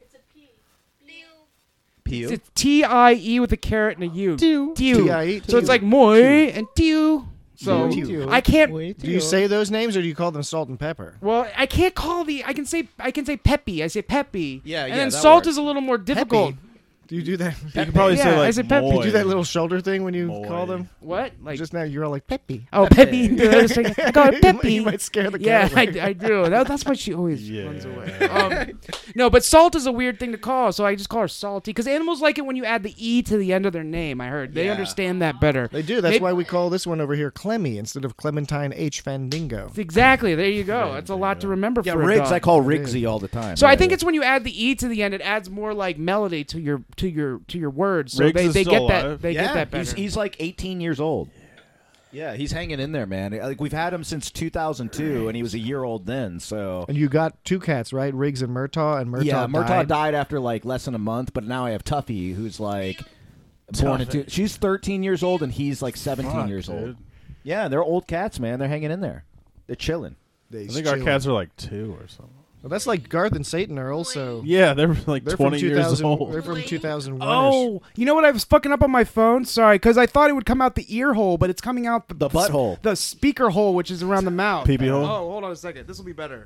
Pew? It's T I E with a carrot and a U. Tew. Tew. T I E, So it's tew. like moi and tew. So Tew. I can't. Do you say those names or do you call them salt and pepper? Well, I can't call the. I can say. I can say peppy. I say peppy. Yeah, And yeah, then that salt works. is a little more difficult. Do you do that? You could probably Yeah, say I like said Pepe. moi. Do you do that little shoulder thing when you Moi. call them? What? Like Just now you're all like Peppy. oh peppy. I call it peppy. You might scare the Yeah, cat I, away. I do. That, that's why she always Yeah. runs away. Um, no, but salt is a weird thing to call, so I just call her salty. Because animals like it when you add the e to the end of their name. I heard they Yeah. understand that better. They do. That's Maybe- why we call this one over here Clemmy instead of Clementine H. Fandingo. Exactly. There you go. That's a lot to remember Yeah, for a Riggs. dog. I call Riggsy all the time. So I Yeah, think yeah. it's when you add the e to the end, it adds more like melody to your to your to your words. So Riggs they, is they still get that alive? they yeah, get that better. He's, he's like eighteen years old. Yeah, he's hanging in there, man. Like we've had him since two thousand two, and he was a year old then. So And you got two cats, right? Riggs and Murtaugh, and Murtaugh yeah, Murtaugh died. died after like less than a month, but now I have Tuffy, who's like born into. She's thirteen years old, and he's like seventeen Fuck, years old. dude. Yeah, they're old cats, man. They're hanging in there. They're chilling. I think our cats are like two or something. Well, that's like Garth and Satan are also. Yeah, they're like They're from twenty two years thousand. old. They're from two thousand one. Oh, you know what? I was fucking up on my phone. Sorry, because I thought it would come out the ear hole, but it's coming out the, The butthole. the speaker hole, which is around the mouth. Pee-pee hole? Oh, hold on a second. This will be better.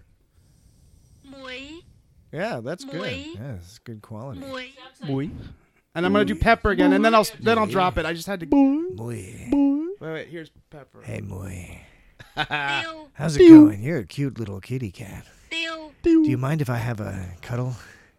Yeah, that's good. Moi. Yeah, that's good quality. And I'm gonna do pepper again, and then I'll then I'll drop it. I just had to. Moi. Wait, wait. Here's pepper. Hey, Moi. How's it going? You're a cute little kitty cat. Do you mind if I have a cuddle?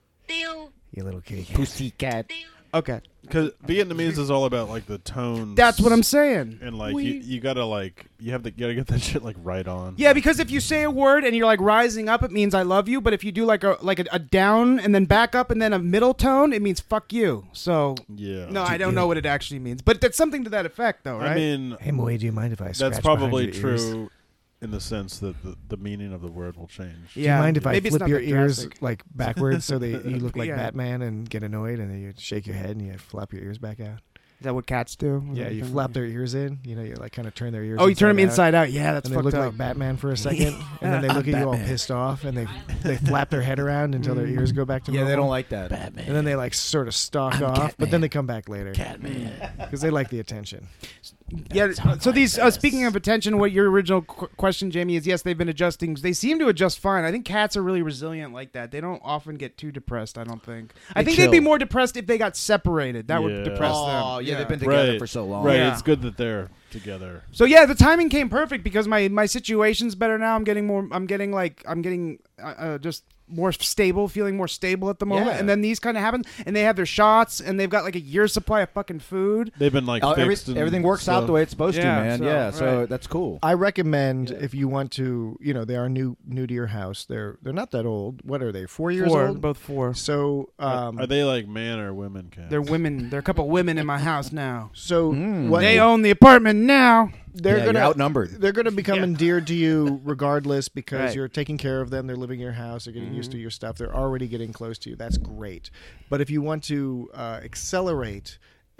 You little kitty cat. Pussycat. Okay, Because Vietnamese is all about like the tones. that's what I'm saying. And like you, you gotta like you have to you gotta get that shit like right on. Yeah, because if you say a word and you're like rising up, it means I love you. But if you do like a like a, a down and then back up and then a middle tone, it means fuck you. So Yeah. no, I don't know what it actually means, but that's something to that effect, though, right? I mean, Hey, Moi, do you mind if I scratch that's probably behind your ears? true in the sense that the, the meaning of the word will change. Do you mind if I maybe it's flip not your that ears drastic. like backwards so that you look like Yeah. Batman and get annoyed, and then you shake your head and you flap your ears back out? Is that what cats do? Yeah, you flap their ears in. You know, you like kind of turn their ears. Oh, you turn them out. inside out. Yeah, that's And they fucked look up. like Batman for a second, and then they look at you all pissed off, and they they flap their head around until their ears go back to Yeah, normal. they don't like that. And then they like sort of stalk off, but then they come back later because they like the attention. Yeah. So these, uh, speaking of attention, what your original qu- question, Jamie, is yes, they've been adjusting. They seem to adjust fine. I think cats are really resilient like that. They don't often get too depressed. I don't think. I They think they'd be chill. more depressed if they got separated. That would Yeah. depress them. Oh, yeah, they've been together Right. for so long. Right. Yeah. It's good that they're together. So yeah, the timing came perfect because my my situation's better now. I'm getting more. I'm getting like I'm getting uh, uh, just more stable, feeling more stable at the moment. Yeah. And then these kind of happen, and they have their shots, and they've got like a year's supply of fucking food. They've been like Oh, every, fixed and everything works out stuff. the way it's supposed Yeah, to, man. so, yeah, so right. that's cool. I recommend if you want to, you know, they are new new to your house. They're they're not that old. What are they? Four years Four, old. both four. So um, Are they like man or women cats? They're women. There are a couple women in my house now. so Mm. what They own the apartment now. they're Yeah, gonna you're outnumbered. They're gonna become endeared to you regardless because Right. you're taking care of them. They're living in your house. They're getting used to your stuff. They're already getting close to you. That's great. But if you want to uh, accelerate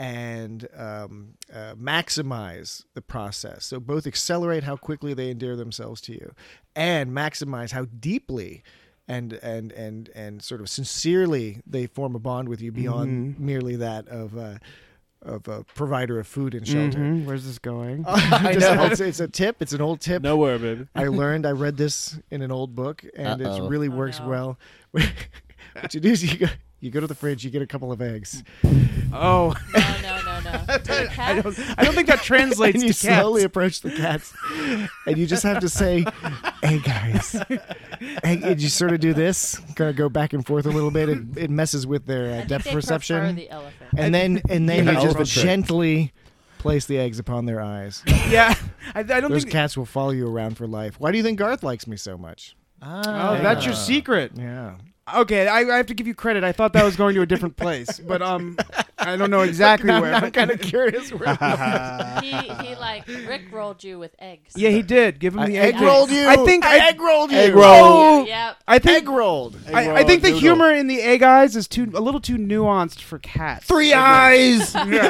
and um, uh, maximize the process, so both accelerate how quickly they endear themselves to you, and maximize how deeply and and and and sort of sincerely they form a bond with you beyond merely that of. Uh, of a provider of food and shelter. Mhm. Where's this going? I know. It's, it's a tip. It's an old tip. Nowhere, baby. I learned. I read this in an old book, and it Uh-oh. really works no. well. What you do is you go, you go to the fridge, you get a couple of eggs, Oh, No, no, no, no. To the I cat? don't. I don't think that translates and you to cats. slowly approach the cats, and you just have to say, "Hey guys," and you just sort of do this, kind of go back and forth a little bit. It, it messes with their I uh, think depth they prefer perception, the elephant. and then and then Yeah, you elephant just trick. gently place the eggs upon their eyes. Yeah, I, I don't Those think. cats will follow you around for life. Why do you think Garth likes me so much? Oh, that's your secret. Yeah. Okay, I, I have to give you credit. I thought that was going to a different place, but um, I don't know exactly I'm, where. I'm but- kind of curious where. he he like Rick rolled you with eggs. Yeah, he did. Give him I the egg egg rolled you. I think I I, egg rolled you. Egg Oh, Yep. I think Egg rolled. I, roll I think the noodle. humor in the egg eyes is too a little too nuanced for cats. Three eyes.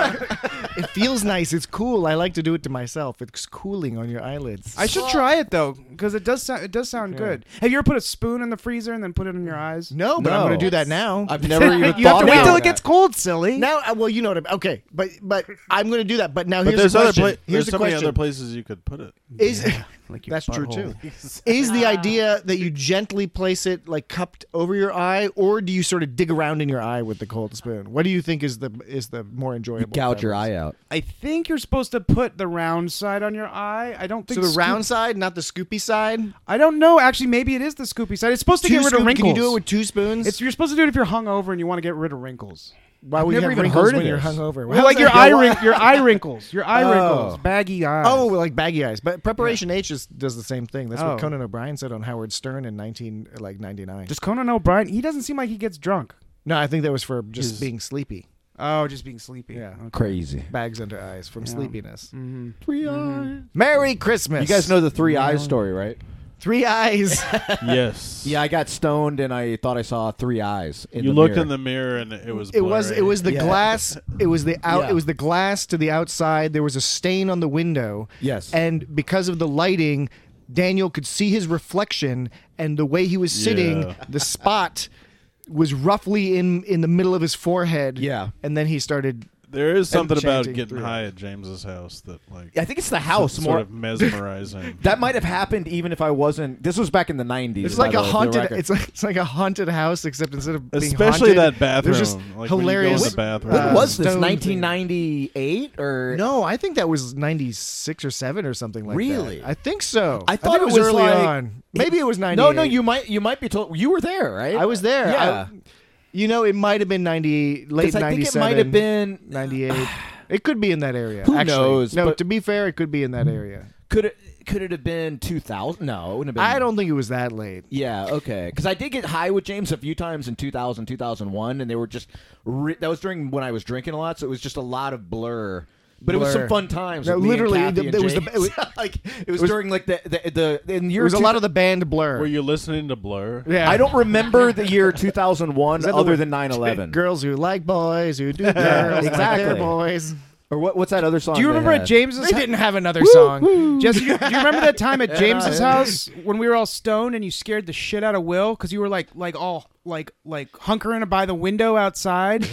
It feels nice. It's cool. I like to do it to myself. It's cooling on your eyelids. I should try it though, because it does sound it does sound good. Have you ever put a spoon in the freezer and then put it in your eyes? no, but I'm No. going to do that now. I've never even you have thought to wait about till it that. gets cold, silly. Now, uh, well, you know what I mean. Okay, but but I'm going to do that. But now But here's there's the other question. pla- here's there's the so many question. other places you could put it. Is Like your that's true too. butthole. Is the idea that you gently place it like cupped over your eye, or do you sort of dig around in your eye with the cold spoon? What do you think is the is the more enjoyable? Gouge your preference? eye out. I think you're supposed to put the round side on your eye. I don't think So the scoop- round side, not the scoopy side. I don't know. Actually, maybe it is the scoopy side. It's supposed to Two get rid scoop- of wrinkles. Can you do it with two spoons? It's you're supposed to do it if you're hungover and you want to get rid of wrinkles. Why I've would you never have even wrinkles heard of when you're this. hungover? Well, like your eye wrin- your eye wrinkles, your eye Oh. wrinkles, baggy eyes. Oh, like baggy eyes. But Preparation H is, does the same thing. That's Oh. what Conan O'Brien said on Howard Stern in nineteen like ninety-nine. Does Conan O'Brien? He doesn't seem like he gets drunk. No, I think that was for just His- being sleepy. Oh, just being sleepy. Yeah. Okay. Crazy. Bags under eyes from Yeah. sleepiness. Mm-hmm. Three eyes. Merry Christmas. You guys know the three eyes story, right? Three eyes. Yes. Yeah, I got stoned and I thought I saw three eyes. In You the looked mirror. in the mirror and it was. It was it blurry. was the Yeah. glass. It was the out. Yeah. It was the glass to the outside. There was a stain on the window. Yes. And because of the lighting, Daniel could see his reflection, and the way he was sitting, Yeah. the spot was roughly in in the middle of his forehead. Yeah. And then he started. There is something about chanting getting through high it. at James's house that like. I think it's the house sort more. of mesmerizing. That might have happened even if I wasn't. This was back in the nineties. It's by like the- a the haunted. record. It's like it's like a haunted house, except instead of being Especially haunted, that bathroom. There's just like when you go in hilarious. the bathroom. When uh, was this? stone nineteen ninety-eight or No, I think that was ninety-six or seven or something like Really? that. I think so. I thought think it was early like- on. Maybe it was ninety. No, no. You might. You might be told. You were there, right? I was there. Yeah. I- you know, it might have been ninety, late 'Cause I think it ninety-seven. might have been. ninety-eight. It could be in that area. Who actually. knows, No, but- to be fair, it could be in that area. Could it? Could it have been two thousand? No, it wouldn't have been. I don't think it was that late. Yeah, okay. Because I did get high with James a few times in two thousand, two thousand one, and they were just. Re- that was during when I was drinking a lot, so it was just a lot of blur. But it was Blur. some fun times. No, with me and literally, Kathy the- and it was the- James. it was- like it was, was- during like the the the in year. There was a two- lot of the band Blur. Were you listening to Blur? yeah. I don't remember the year two thousand one Is that the other one- than nine eleven. Girls who like boys who do girls like exactly. their boys. Or what? What's that other song? Do you they remember had? at James's? They didn't have another song. Jesse, do you, do you remember that time at James's yeah. house when we were all stoned and you scared the shit out of Will because you were like, like all like like hunkering by the window outside?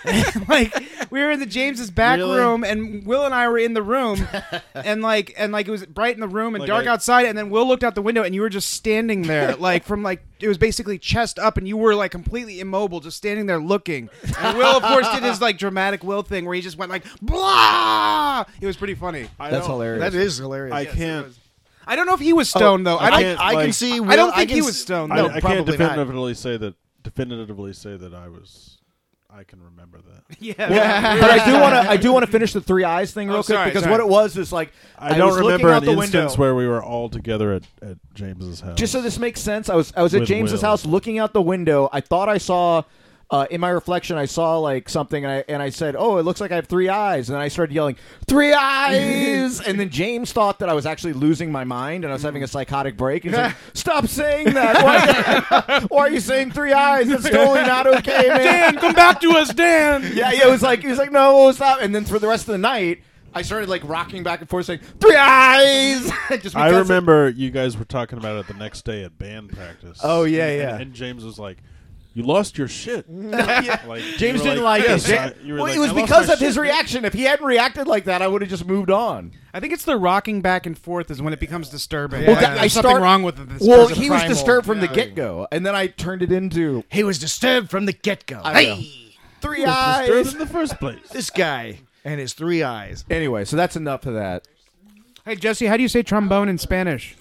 Like we were in the James's back Really? room and Will and I were in the room and like and like it was bright in the room and Like dark a- outside and then Will looked out the window and you were just standing there like from like it was basically chest up and you were like completely immobile just standing there looking. And Will of course did his like dramatic Will thing where he just went like blah. It was pretty funny. I That's don't- hilarious. That is hilarious. I Yes, it can't. was. I don't know if he was stoned though. I I don't. can't, I can like- see. I Will- don't think can he s- was stoned. I, No, I can't probably not. definitively say that. Definitively say that I was. I can remember that. Yeah. But I do want to. I do want to finish the three eyes thing real Oh, quick sorry, because sorry. what it was is like I, don't was looking remember out an the instance window. where we were all together at, at James's house. Just so this makes sense, I was I was at With James's Will. house looking out the window. I thought I saw. Uh, in my reflection, I saw like something, and I, and I said, "Oh, it looks like I have three eyes." And then I started yelling, "Three eyes!" And then James thought that I was actually losing my mind, and I was having a psychotic break. And he's like, "Stop saying that! Why, why are you saying three eyes? That's totally not okay, man." Dan, come back to us, Dan. Yeah, yeah. It was like he was like, "No, stop!" And then for the rest of the night, I started like rocking back and forth, saying, "Three eyes!" Just I because- remember you guys were talking about it the next day at band practice. Oh, yeah, And- yeah. And, James was like, "You lost your shit." Yeah. Like, you James were didn't like, "Yes, it. I-" you were Well, like, it was "I lost because my of his shit." reaction. If he hadn't reacted like that, I would have just moved on. I think it's the rocking back and forth is when it becomes disturbing. Well, Like, that- I there's something start- wrong with this Well, person. he was Primal. disturbed from the Yeah. get go, and then I turned it into He was disturbed from the get go. I know. Hey, three Disturbed eyes. in the first place. this guy and his three eyes. Anyway, so that's enough of that. Hey Jesse, how do you say trombone in Spanish?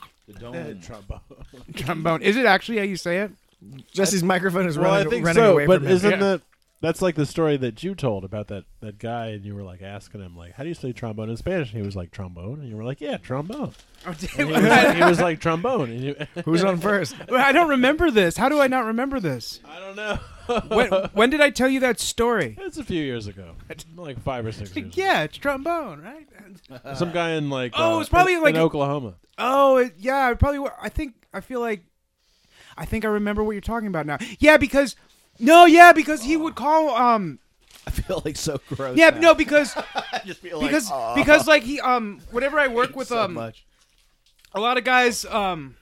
Trombone. Trombone. Is it actually how you say it? Jesse's microphone is Well, I running, think running so, away but from him. isn't Yeah. that That's like the story that you told about that, that guy, and you were like asking him like, "How do you say trombone in Spanish?" And he was like, "Trombone," and you were like, "Yeah, trombone." Oh, And he, was like, he was like, "Trombone." And you, Who's on first? I don't remember this. How do I not remember this? I don't know. When, when did I tell you that story? It's a few years ago, like five or six years. Yeah, it's trombone, right? ago. Some guy in like Oh, uh, it's probably in, like in a- Oklahoma. Oh, it, yeah, I probably. wa- I think. I feel like. I think I remember what you're talking about now. Yeah, because. No, yeah, because he would call. Um. I feel like so gross. Yeah, now. no, because I just feel because like, oh, because like he um whenever I work with so um much. a lot of guys um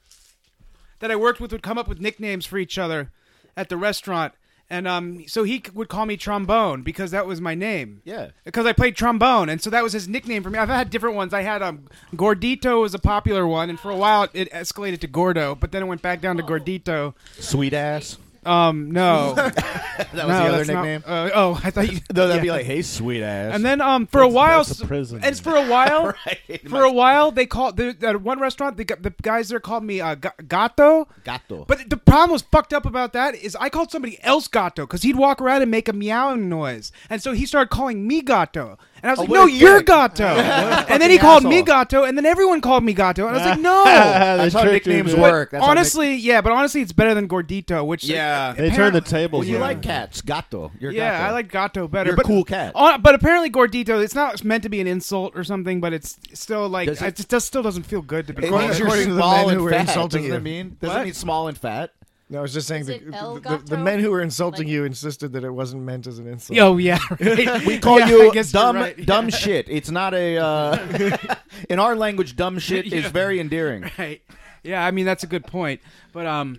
that I worked with would come up with nicknames for each other at the restaurant, and um so he c- would call me Trombone because that was my name. Yeah. Because I played trombone, and so that was his nickname for me. I've had different ones. I had um Gordito was a popular one, and for a while it escalated to Gordo, but then it went back down to Gordito. Sweet ass. Um no, That was no, the other that's not- nickname. uh, oh, I thought you. No, that'd yeah. be like, "Hey, sweet ass." And then um for a while, that's a prison. and for a while, right. for a while they called the at one restaurant. They got, the guys there called me uh, Ga- Gato. Gato. But the problem was fucked up about that is I called somebody else Gato because he'd walk around and make a meowing noise, and so he started calling me Gato, and I was Oh, like, what "No, a you're dick. Gato." And then he fucking called me asshole. Gato, and then everyone called me Gato, and I was like, "No." That's how tricked you, nicknames dude. work. That's how honestly, yeah, but honestly, it's better than Gordito, which Yeah. They turned the tables. Well, you around. like cats, Gato. You're yeah, Gato. I like Gato better. You're a but, cool cat. uh, but apparently Gordito, it's not meant to be an insult or something, but it's still like Does it- it, just still doesn't feel good to be It called. means you're According to the small men and who were fat. insulting Doesn't you. it mean? Does What? it mean small and fat? No, I was just saying Is the, it El the, the, the Gato? men who were insulting Like- you insisted that it wasn't meant as an insult. Oh yeah, right. We call Yeah, I you guess you're dumb, right. dumb shit. It's not a. Uh, in our language, dumb shit is very endearing. Right. Yeah, I mean that's a good point. But um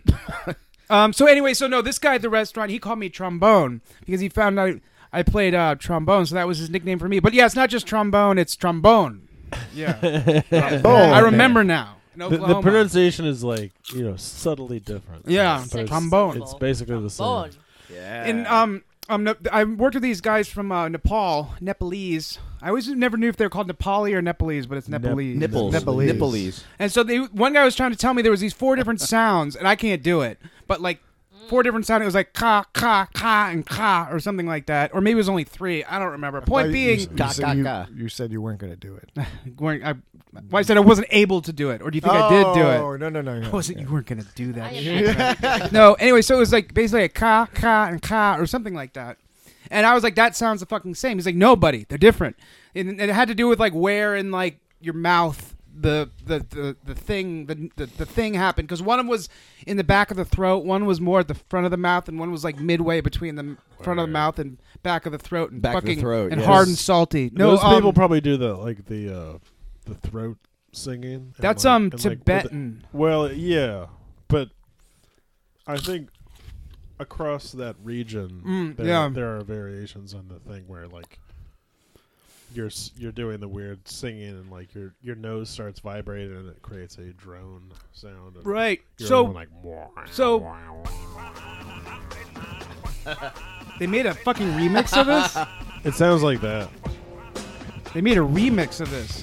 um so anyway, so no, this guy at the restaurant, he called me Trombone because he found out I played uh trombone, so that was his nickname for me. But yeah, it's not just trombone, it's trombone. Yeah. Trombone. I remember now. In The, the Oklahoma. pronunciation is like you know subtly different. Yeah, But it's- trombone. It's basically the same. Bone. Yeah. And um um no, I worked with these guys from uh, Nepal, Nepalese. I always never knew if they were called Nepali or Nepalese, but it's Nepalese. nipples. Nepalese. Nipples. And so they, one guy was trying to tell me there was these four different sounds, and I can't do it. But like four different sounds, it was like ka ka ka and ka or something like that, or maybe it was only three. I don't remember. Point You- being, you, Ka, said ka, you, ka. you said you weren't going to do it. weren't- I, well, I said I wasn't able to do it, or do you think I did do it? Oh, no, no, no, no. I wasn't. You weren't gonna do I that. am No. Anyway, so it was like basically a ka ka and ka or something like that. And I was like, that sounds the fucking same. He's like, no, buddy, they're different. And it had to do with like where in like your mouth the the the, the thing the, the the thing happened, because one of them was in the back of the throat, one was more at the front of the mouth, and one was like midway between the front of the mouth and back of the throat, and Back of the fucking throat, and yes. hard and salty. No, Those people um, probably do the like the uh, the throat singing. and, that's like- um and, like, with the- Tibetan. well, yeah, but I think across that region, Mm, there, yeah. there are variations on the thing where like you're s- you're doing the weird singing and like your your nose starts vibrating and it creates a drone sound. And Right. you're So going like so- they made a fucking remix of this. it sounds like that. They made a remix of this.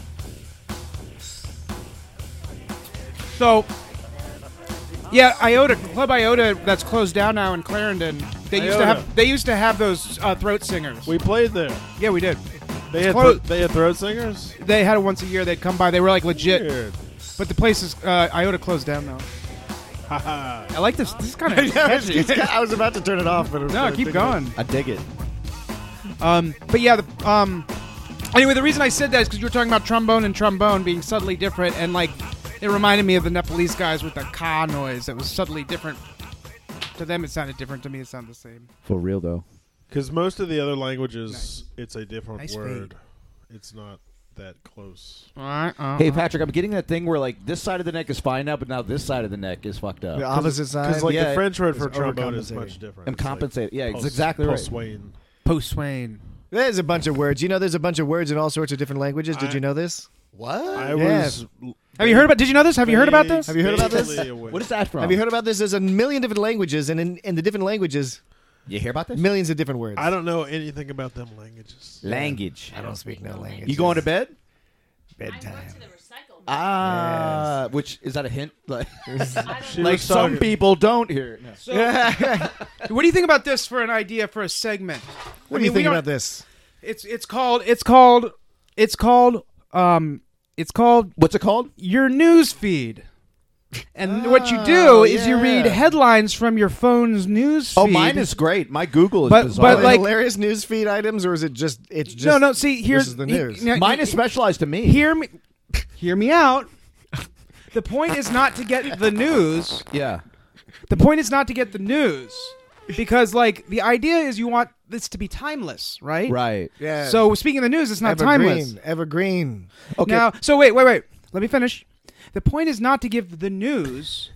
So, yeah, Iota Club Iota that's closed down now in Clarendon. They used to Iota. have they used to have those uh, throat singers. We played there. yeah, we did. They had close- thro- they had throat singers. They had it once a year. They'd come by. They were like legit. Weird. But the place is uh, Iota closed down now. Haha. I like this. This is kind of Yeah, it's- it's got- I was about to turn it off, but it was no, keep going. I dig it. Um, but yeah, the, um, anyway, the reason I said that is because you were talking about trombone and trombone being subtly different, and like it reminded me of the Nepalese guys with the ka noise. It was subtly different. To them, it sounded different. To me, it sounded the same. For real though. Because most of the other languages, it's a different Nice word. It's not that close. All right. Uh, Hey Patrick, I'm getting that thing where like this side of the neck is fine now, but now this side of the neck is fucked up. The opposite side. Because like Yeah, the French word for it's trombone is overcompensating. much different. I'm It's like compensated. Yeah, it's post- exactly right. post-Swain. Post Swain. There's a bunch of words. You know, there's a bunch of words in all sorts of different languages. Did I- you know this? What? I Yes. was. Have you heard about? Did you know this? Have you heard about this? Have you heard about this? vaguely aware. What is that from? Have you heard about this? There's a million different languages, and in, in the different languages, You hear about this? millions of different words. I don't know anything about them languages. Language. I don't speak no language. You going to bed? bedtime. Ah, which is that a hint? Like, She like was some talking- people don't hear it. No. So, what do you think about this for an idea for a segment? What I do you mean, we think don't- about this? It's it's called it's called it's called um it's called What's it called? your news feed. And what you Oh, do is you read yeah. headlines from your phone's news feed. Oh, mine is great. My Google is But- bizarre. but, Are they like- hilarious news feed items, or is it just it's just no, no. See, here's is the he- news. now, mine he- is specialized to me. Hear me, hear me out. The point is not to get the news. Yeah. The point is not to get the news, because like the idea is you want this to be timeless, right? Right. yeah. So speaking of the news, it's not timeless. evergreen, evergreen. Okay. Now, so wait, wait, wait. Let me finish. The point is not to give the news.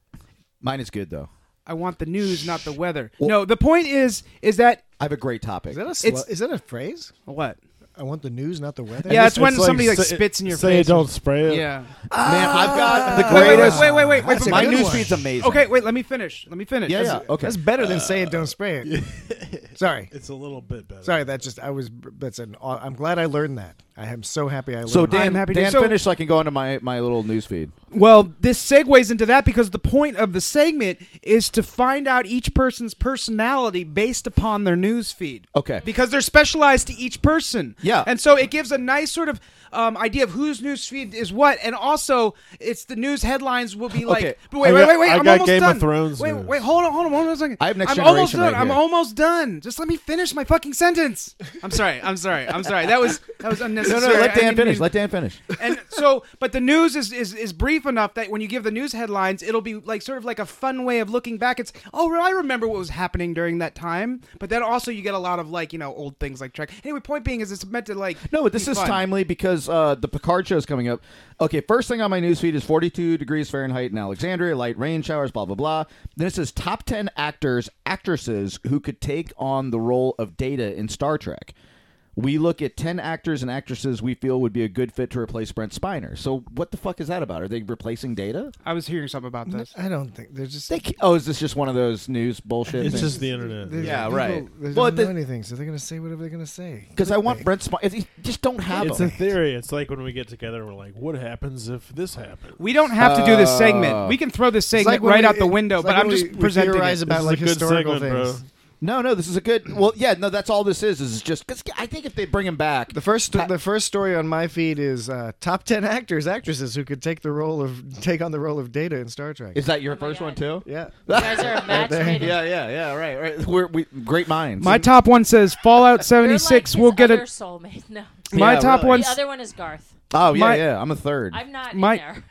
Mine is good though. I want the news, not the weather. Well- no, the point is is that I have a great topic. Is that a sl- It's- is that a phrase? what? I want the news, not the weather. Yeah, it's when It's somebody like say- spits in your say face. don't spray it. Yeah. Man, I've got the Wait, wait, greatest. wait, wait, wait, wait. That's but a My good news one. feed's amazing. Okay, wait. Let me finish. Let me finish. Yeah, That's- yeah. Okay. That's better than say it, don't spray it. Sorry, It's a little bit better. sorry. That just I was. That's an. I'm glad I learned that. I am so happy I learned. So that. Dan, I'm happy to- Dan so- finished so I can go into my, my little news feed. Well, this segues into that because the point of the segment is to find out each person's personality based upon their news feed. Okay. Because they're specialized to each person. Yeah. And so it gives a nice sort of um, idea of whose news feed is what, and also it's the news headlines will be like. Okay. But wait, I wait, got- wait, wait! I I'm got almost Game of done. Thrones Wait, news. wait, hold on, hold on, hold on a second. I have next I'm almost generation done. right I'm here. almost done. Just let me finish my fucking sentence. I'm sorry. I'm sorry. I'm sorry. That was that was No, unnecessary. no, let I Dan didn't finish. mean- Let Dan finish. and so, but the news is, is is brief enough that when you give the news headlines, it'll be like sort of like a fun way of looking back. It's oh, I remember what was happening during that time. But then also you get a lot of like you know old things like Trek. Anyway, point being is it's meant to like No, but this be is fun. timely because uh, the Picard show is coming up. Okay, first thing on my newsfeed is forty-two degrees Fahrenheit in Alexandria, light rain showers, blah, blah, blah. Then it says top ten actors, actresses who could take on the role of Data in Star Trek. We look at ten actors and actresses we feel would be a good fit to replace Brent Spiner. So what the fuck is that about? Are they replacing Data? I was hearing something about this. I don't think they're just. They ca- oh, is this just one of those news bullshit It's things? just the internet. They- Yeah, people- right. They Well, don't know the- anything, so they're gonna say whatever they're gonna say. Because I want Clickbait. Brent Spiner. Just don't have It's a him. theory. It's like when we get together and we're like, what happens if this happens? We don't have to do this Uh, segment. We can throw this It's segment like when right we- out the it's window. like But I'm when just we, presenting we theorize it. about This like is a good historical segment, bro. things. No, no, this is a good. Well, yeah, no, that's all this is. Is just because I think if they bring him back, The first, the first story on my feed is uh, top ten actors, actresses who could take the role of take on the role of Data in Star Trek. is that your Oh my first God. one too? yeah, You guys are a match there. made in- Yeah, yeah, yeah. Right, right. We're we, great minds. My top one says Fallout You're like seventy-six. his we'll get other it. soulmate. No, My Yeah, top really. one. the other one is Garth. oh yeah, my- yeah. I'm a third. I'm not My- in there.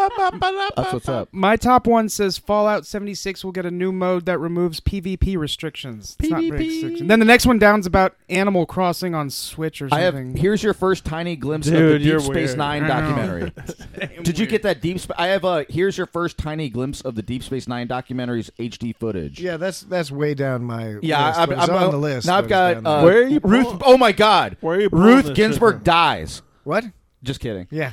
That's what's up. My top one says Fallout seventy-six will get a new mode that removes PvP restrictions. It's not PvP. restriction. Then the next one down's about Animal Crossing on Switch or I have. something. Here's your first tiny glimpse of the Dude, Deep you're Space weird. Nine I know. documentary. Did you get that Deep? Sp- I have a. Here's your first tiny glimpse of the Deep Space Nine documentary's H D footage. yeah, that's that's way down my Yeah, list. I, but it's I'm on the list. Now but I've it's got down uh, there. Where are you Ruth. pulling- Oh my God, Where are you pulling Ruth this Ginsburg shit dies. what? Just kidding. Yeah,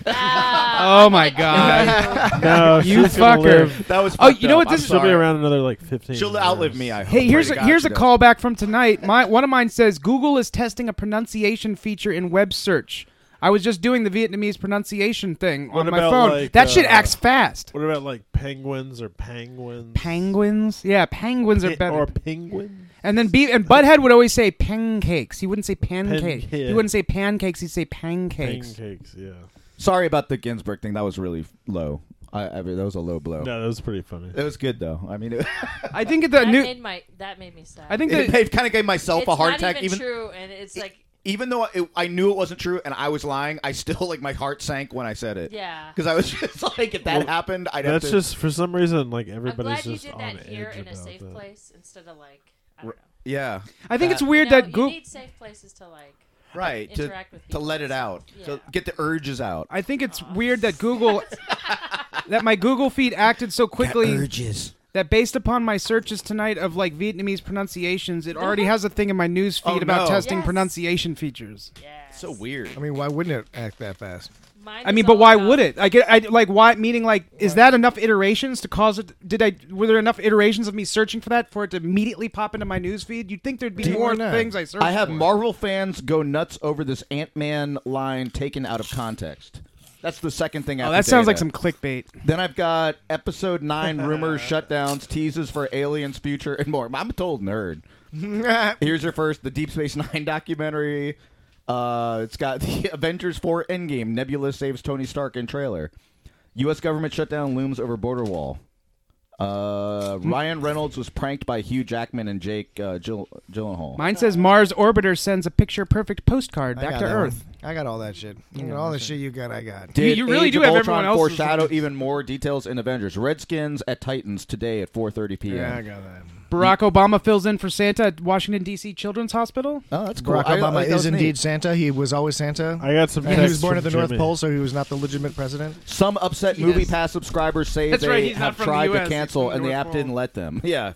Oh my god. from? No, You she's gonna fucker. live. That was. Oh, fucked you know up. what this I'm is- She'll be sorry. around another like fifteen. She'll outlive years. me. I hope. Hey, here's Pray a to here's God a she callback from tonight. My one of mine says Google is testing a pronunciation feature in web search. I was just doing the Vietnamese pronunciation thing What on my about, phone. like, that shit uh, acts fast. What about like penguins or penguins? Penguins? Yeah, penguins are Pe- better. Or penguins? And then B and Butthead would always say pancakes. He wouldn't say pancake. Pancake. He wouldn't say pancakes. He'd say pancakes. Pancakes, yeah. Sorry about the Ginsburg thing. That was really low. I, I mean, that was a low blow. No, that was pretty funny. It was good though. I mean, it, I think the That new. made my that made me sad. I think it, that kind of gave myself it's a heart not attack. even, Even true, and it's like even though it, I knew it wasn't true and I was lying, I still like my heart sank when I said it. yeah. Because I was just like, if that Well, happened, I'd have That's to. just for some reason like I'm everybody's glad you just did on that here edge in a about safe that. place instead of like I don't know. yeah. I think That- it's weird you know, that you Google. need safe places to like right to interact with to people let it and out, stuff. to Yeah. get the urges out. I think it's weird that Google. that my Google feed acted so quickly. urges. That based upon my searches tonight of like Vietnamese pronunciations, it already has a thing in my news feed Oh, about no. testing Yes. pronunciation features. Yes. So weird. I mean, why wouldn't it act that fast? Mine I is mean, but all why about- would it? I get, I like why meaning like is that enough iterations to cause it? Did I were there enough iterations of me searching for that for it to immediately pop into my news feed? You'd think there'd be Do you more or not? things I searched. I have for. Marvel fans go nuts over this Ant-Man line taken out of context. That's the second thing. Oh, after that sounds like Data. some clickbait. Then I've got episode nine rumors, shutdowns, teases for Aliens future, and more. I'm a total nerd. Here's your first, the Deep Space Nine documentary. Uh, it's got the Avengers four Endgame. Nebula saves Tony Stark in trailer. U S government shutdown looms over border wall. Uh, Ryan Reynolds was pranked by Hugh Jackman and Jake uh, Gill- Gyllenhaal. Mine says Mars orbiter sends a picture-perfect postcard I back got to that Earth. one. I got all that shit. You know, all the shit you got, I got. Did You- you really Age do of have Ultron everyone else's foreshadow ones. even more details in Avengers. Redskins at Titans today at four thirty p.m. Yeah, I got that. Barack Obama fills in for Santa at Washington, D C Children's Hospital. Oh, that's cool. Barack I- I Obama like that is was neat. indeed Santa. He was always Santa. I got some. And he was texts born from at the North Jimmy. Pole, so he was not the legitimate president. Some upset Yes. Movie Pass subscribers say That's they right, he's not have from the tried U S, to he's cancel from the and the North app Pole. didn't let them. Yeah.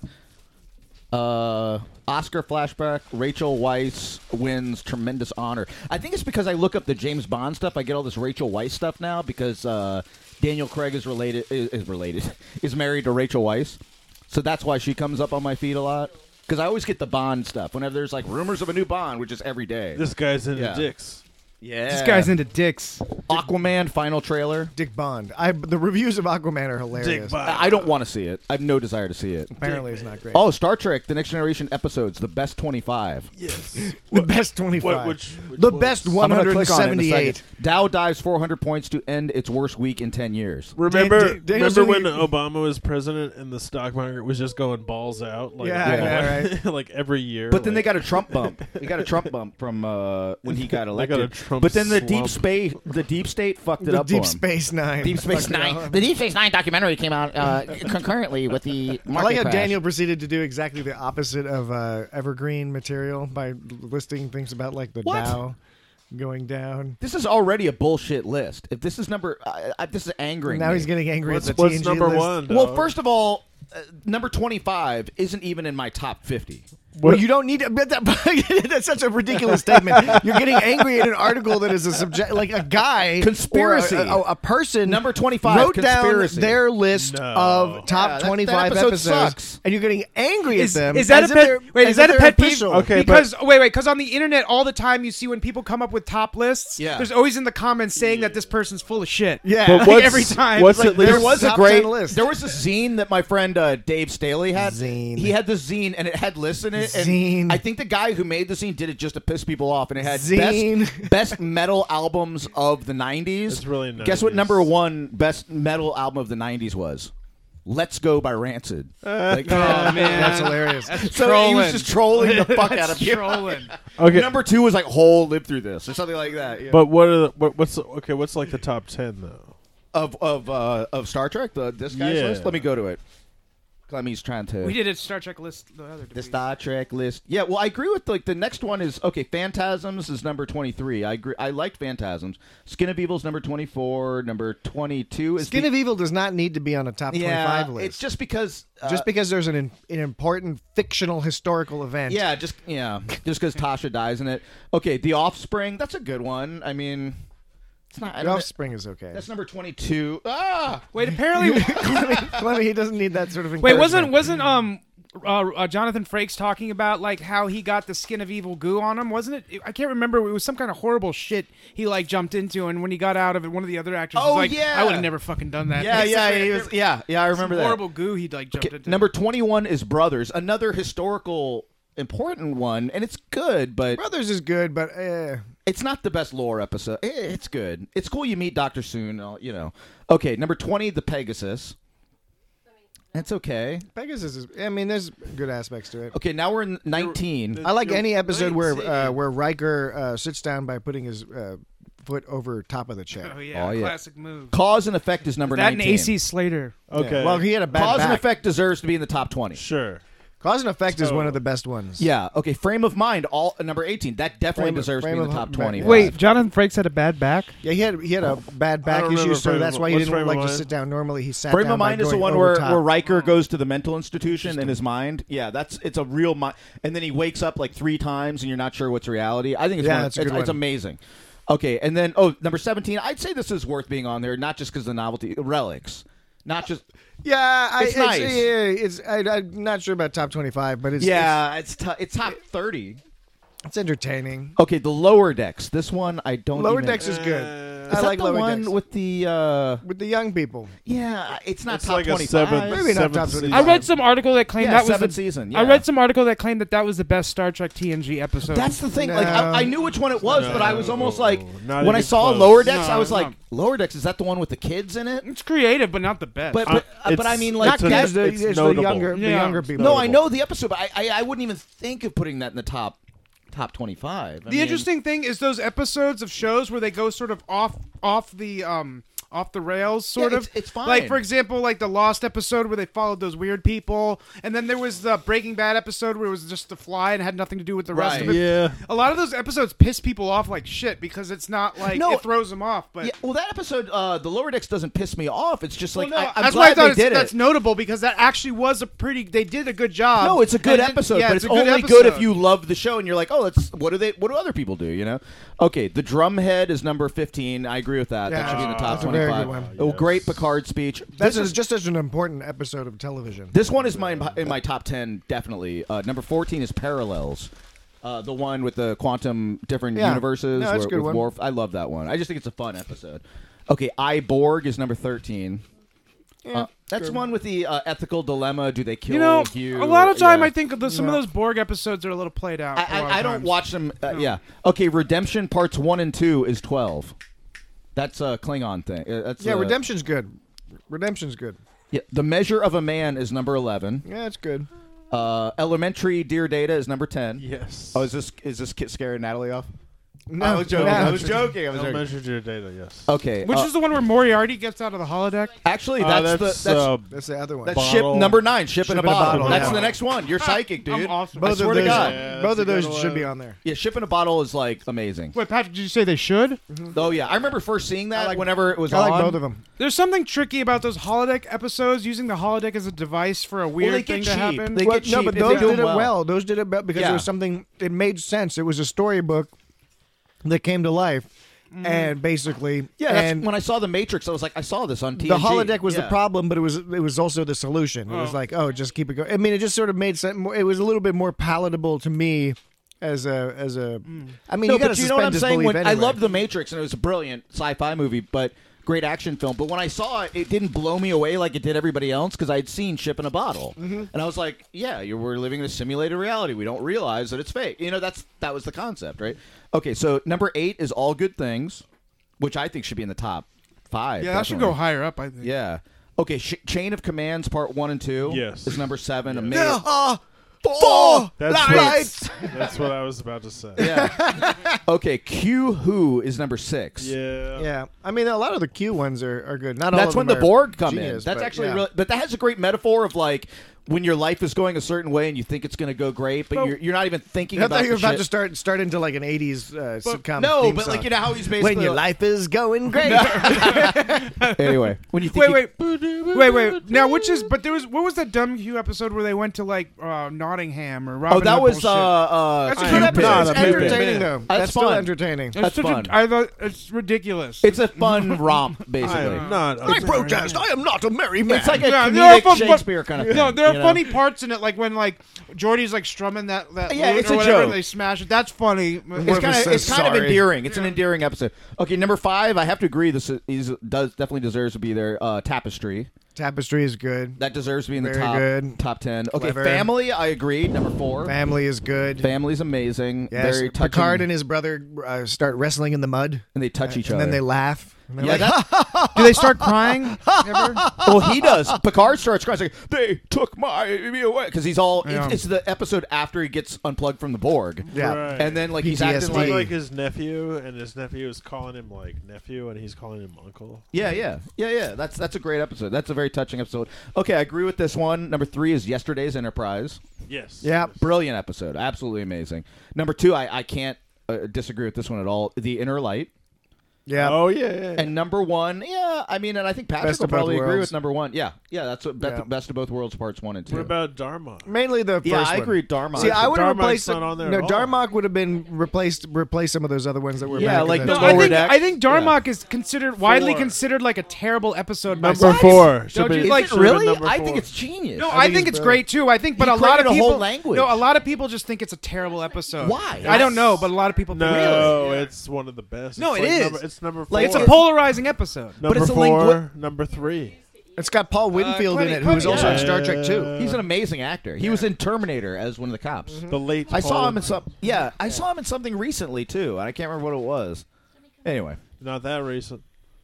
Uh, Oscar flashback. Rachel Weisz wins tremendous honor. I think it's because I look up the James Bond stuff. I get all this Rachel Weisz stuff now because uh, Daniel Craig is related. Is, is related. is married to Rachel Weisz, so that's why she comes up on my feed a lot. Because I always get the Bond stuff whenever there's like rumors of a new Bond, which is every day. This guy's into Yeah. dicks. yeah. This guy's into dicks. Aquaman final trailer. Dick Bond. I the reviews of Aquaman are hilarious. Dick Bond. I I don't want to see it. I have no desire to see it. Apparently, it's not great. Oh, Star Trek: The Next Generation episodes, the best twenty-five. Yes. the best twenty-five. What, which, which the ones? best I'm one gonna hundred click on it in a seventy-eight. second. Dow dives four hundred points to end its worst week in ten years. Remember, Dan- Daniel's remember when doing- Obama was president and the stock market was just going balls out? Like, Yeah, I know, right? like every year. But then they like, got a Trump bump. They got a Trump bump from uh, when he got They elected. got a Trump but then the slump. deep space, the deep state fucked it The up Deep for him. Space Nine. Deep Space Fucking Nine. hell. The Deep Space Nine documentary came out uh, concurrently with the market I like how crash. Daniel proceeded to do exactly the opposite of uh, evergreen material by listing things about like the What? Dow going down. This is already a bullshit list. If this is number, I, I, this is angering. Now me. he's getting angry What's, at the what's T N G number list. one? Well, dog? first of all, uh, number twenty-five isn't even in my top fifty. Well, you don't need to. But that, that's such a ridiculous statement. You're getting angry at an article that is a subject, like a guy, Conspiracy. or a, a, a person. Number twenty-five, wrote conspiracy. down their list No. of top Yeah, that- twenty-five that episode episodes, sucks. and you're getting angry Is, at them. is that a as if pet? they're- Wait, as is that if a they're pet peeve? official. Okay, but- because wait, wait, because on the internet all the time you see when people come up with top lists. Yeah. There's always in the comments saying that this person's full of shit. Yeah. But Like, what's- every time. what's It's like, at least- There was a Top great. ten list. There was a zine that my friend uh, Dave Staley had. Zine. He had this zine, and it had lists in it. And Zine. I think the guy who made the zine did it just to piss people off, and it had Zine. best best metal albums of the nineties. It's really Guess what? nineties. Number one best metal album of the nineties was "Let's Go" by Rancid. Like, oh man, That's hilarious. so he trolling. was just trolling the fuck out of That's you. trolling. Okay, Number two was like "Whole Live Through This" or something like that. Yeah. but what are the, what, what's the, okay? What's like the top ten though? of of uh, of Star Trek, the this guy's Yeah. list. Let me go to it. Clemmy's trying to. We did a Star Trek list the other day. The Star Trek list. Yeah, well, I agree with like the next one is okay. Phantasms is number twenty-three. I agree. I liked Phantasms. Skin of Evil's number twenty-four. Number twenty-two is Skin the, of Evil does not need to be on a top yeah. twenty-five list. It's just because. Uh, just because there's an an important fictional historical event. Yeah, just yeah, just because Tasha dies in it. Okay, The Offspring. That's a good one. I mean, it's not. I The don't, Offspring is okay. that's number twenty-two. Ah, Wait, apparently, Clemmy, Clemmy, he doesn't need that sort of wait, wasn't encouragement. wasn't um. Uh, uh, Jonathan Frakes talking about like how he got the Skin of Evil goo on him, wasn't it? I can't remember. It was some kind of horrible shit he like jumped into, and when he got out of it, one of the other actors Oh, was like, yeah. "I would have never fucking done that." yeah, It's yeah, like- he was, yeah, yeah. I remember some that. horrible goo he like jumped Okay, into. number twenty-one is Brothers, another historical important one, and it's good, but Brothers is good, but eh. it's not the best lore episode. Eh, It's good. It's cool you meet Doctor Soon, uh, you know. Okay, number twenty, the Pegasus. It's okay. Pegasus is. I mean, there's good aspects to it. Okay, now we're in nineteen. I like You're- any episode where Wait, uh, where Riker uh, sits down by putting his uh, foot over top of the chair. oh yeah, Oh, yeah. classic move. Cause and Effect is number That and nineteen. A C Slater. Okay, Yeah. Well, he had a bad Cause and back. Effect deserves to be in the top twenty. sure. Cause and Effect is So- one of the best ones. Yeah. Okay. Frame of Mind, all uh, number eighteen. That definitely Frame of- deserves Frame to be in of the top Mind. twenty. Wait, Jonathan Frakes had a bad back. Yeah, he had he had a bad back don't issue, remember so Frame that's of- why he what's didn't Frame of like to Mind? sit down. Normally, he sat Frame down of by Mind is the going one over where, top. where Riker goes to the mental institution in his mind. Yeah, that's it's a real mind, and then he wakes up like three times, and you're not sure what's reality. I think it's Yeah, one, that's a it's, good it's one. amazing. Okay, and then oh, number seventeen. I'd say this is worth being on there, not just because of the novelty. Relics, not just. Yeah, I, It's it's, nice. yeah, it's I, I'm not sure about top twenty-five, but it's Yeah, it's t- it's top thirty. it's, it's entertaining. Okay, the Lower Decks. This one I don't. Lower even- Decks is good. Uh, Is I that like the Lower one Decks. with the? Uh, with the young people. yeah, it's not It's top like a twenty-five. seven- Maybe not seventh top season. twenty-five. I read some article that claimed Yeah, that was seventh the season. I yeah. read some article that claimed that that was the best Star Trek T N G episode. That's the thing. Like No. I, I knew which one it was, but I was almost like Not when I even saw close. Lower Decks, No, I was no. like, Lower Decks, is that the one with the kids in it? it's creative, but not the best. But Uh, but, uh, but I it's- mean, Not like It's a- that- kids, the, it's it's the notable. younger, the Yeah. younger people. no, I know the episode, but I, I I wouldn't even think of putting that in the top top twenty-five. I the mean, interesting thing is those episodes of shows where they go sort of off off the um off the rails, sort Yeah, of. it's- it's fine. Like for example, like the Lost episode where they followed those weird people, and then there was the Breaking Bad episode where it was just the fly and had nothing to do with the rest Right. of it. Yeah. A lot of those episodes piss people off like shit because it's not like No. it throws them off. But Yeah, well, that episode, uh, the Lower Decks doesn't piss me off. It's just like Well, no, I, I'm that's why I glad thought they it's, did that's it. notable because that actually was a pretty. They did a good job. No, it's a good And it- episode, yeah, but it's, a good only good if episode. you love the show and you're like, oh, that's what do they? What do other people do? You know? Okay, the Drumhead is number fifteen. I agree with that. that Yeah, should be in the top that's a very twenty-five. good one. Oh, Yes. great Picard speech. That's This is just such an important episode of television. this one is my in my top ten definitely. Uh, number fourteen is Parallels. Uh, the one with the quantum different Yeah. universes No, that's a where- good with one. Worf. I love that one. I just think it's a fun episode. Okay, I Borg is number thirteen. Uh, that's one with the uh, ethical dilemma. Do they kill You know, you? a lot of time Yeah. I think the, some of No. those Borg episodes are a little played out. I, a lot of I, I don't times. watch them. Uh, yeah. Okay. Redemption parts one and two is twelve. That's a Klingon thing. Uh, That's Yeah, uh, Redemption's good. Redemption's good. Yeah. The Measure of a Man is number eleven. Yeah, it's good. Uh, Elementary Dear Data is number ten. Yes. Oh, is this is this kid scaring Natalie off? No, I was joking. no. I was joking. I was I'll joking. measure your data. Yes. Okay. Which uh, is the one where Moriarty gets out of the holodeck? actually Uh, that's, that's, the that's, uh, That's the other one. that's ship bottle. number nine. Ship, in a Ship in a bottle. Bottle, That's yeah. the next one. You're psychic, dude. I'm awesome. I both swear of to those, God. Yeah, both that's of a those good should one. be on there. Yeah, Ship in a Bottle is like amazing. Wait, Patrick, did you say they should? Oh yeah, I remember first seeing that I like- whenever it was I like on. both of them. There's something tricky about those holodeck episodes, using the holodeck as a device for a weird they get thing to cheap. happen. They Well, get no, cheap but if they those do did them it well. well. Those did it well because Yeah. there was something. It made sense. It was a storybook that came to life, and basically, Yeah, that's, and when I saw the Matrix, I was like, I saw this on T N G. the holodeck was Yeah. the problem, but it was it was also the solution. It was Oh. like, oh, just keep it going. I mean, it just sort of made sense. more- It was a little bit more palatable to me as a as a. I mean, No, you got to but you know what I'm suspend saying? disbelief When, I anyway. loved The Matrix, and it was a brilliant sci-fi movie, but great action film. But when I saw it, it didn't blow me away like it did everybody else because I had seen Ship in a Bottle, Mm-hmm. and I was like, yeah, you're, we're living in a simulated reality. We don't realize that it's fake. You know, that's that was the concept, right? Okay, so number eight is All Good Things, which I think should be in the top five. yeah, that should definitely. go higher up, I think. Yeah. Okay, Sh- Chain of Commands Part One and Two. Yes. is number seven. Yes. Amazing. Yeah, Four That's lights. what, that's what I was about to say. Yeah. Okay, Q Who is number six. Yeah. yeah. I mean, a lot of the Q ones are, are good. Not all That's of when them the are Borg come genius, in. That's but actually yeah. really, but that has a great metaphor of like when your life is going a certain way and you think it's going to go great, but But- you're, you're not even thinking I about thought you were the about shit. to start start into like an eighties uh, sitcom. No, theme but song. like you know how he's basically when your life is going great. anyway. When you think Wait, you- wait, wait, wait. Now, which is? But there was. What was that dumb Q episode where they went to like uh, Nottingham or Robin oh, that Hood was uh, bullshit? uh, That's a Cupid. good episode. No, It's it's Cupid. entertaining though. That's That's still fun. entertaining. It's That's such fun. A, I thought it's ridiculous. It's a fun romp, I basically. am not. I protest. I am not a merry man. It's like a Yeah, there are comedic fun- but- Shakespeare kind of thing. no, there are you know? funny parts in it, like when like Jordy's like strumming that that Yeah, lute it's or a whatever, joke. and they smash it. That's funny. It's Morpheus kind of says it's kind of sorry. endearing. It's an endearing episode. Okay, number five. I have to agree. This is, is does definitely deserves to be there. Uh, Tapestry. Tapestry is good. That deserves to be in the Very top good. top ten. Okay, Clever. Family. I agree. Number four. Family is good. Family's amazing. Yes, Very touching. Picard and his brother uh, start wrestling in the mud, and they touch each and other. then they laugh. And they're yeah, like, that, Do they start crying? Ever? well, he does. Picard starts crying. He's like, they took my me away because he's all. Yeah. It's, it's the episode after he gets unplugged from the Borg. yeah. Right. And then like he's P T S acting D. like, like his nephew, and his nephew is calling him like nephew, and he's calling him uncle. yeah, yeah, yeah, yeah. That's that's a great episode. That's a very touching episode. Okay, I agree with this one. Number three is Yesterday's Enterprise. Yes. Yeah. Yes. Brilliant episode. Absolutely amazing. Number two, I, I can't uh, disagree with this one at all. The Inner Light. Yeah. Oh yeah. yeah, yeah. And number one, yeah, I mean, and I think Patrick Best will of both probably agree worlds. with number one. Yeah, yeah, that's what best, Yeah. best of both worlds parts one and two. What about Dharma? Mainly the first yeah, I one. agree. Dharma. See, I would have Darmok's replaced not on there no. at all. Darmok would have been replaced. Replace some of those other ones that were Yeah, back in like the the No, I Lower think Decks. I think Darmok is considered widely Four. considered like a terrible episode. by Number some. four. Should Don't be- you Is like- it should have been really? number I four. think it's genius. No, I I, think think it's it's great too. I think, but He a lot of created a people, whole language. no, a lot of people just think it's a terrible episode. Why? I don't know, but a lot of people think No, really. it's one of the best. No, it's it like is. Number, it's It's number four. Like, It's a polarizing episode. number it's a four, lingui- number three. It's got Paul Winfield Clenny- in it, who was Clenny, also yeah. in Star Trek two. He's an amazing actor. He was in Terminator as one of the cops. The late. I saw Paul- him in some. Yeah, I saw him in something recently too, and I can't remember what it was. Anyway, Not that recent.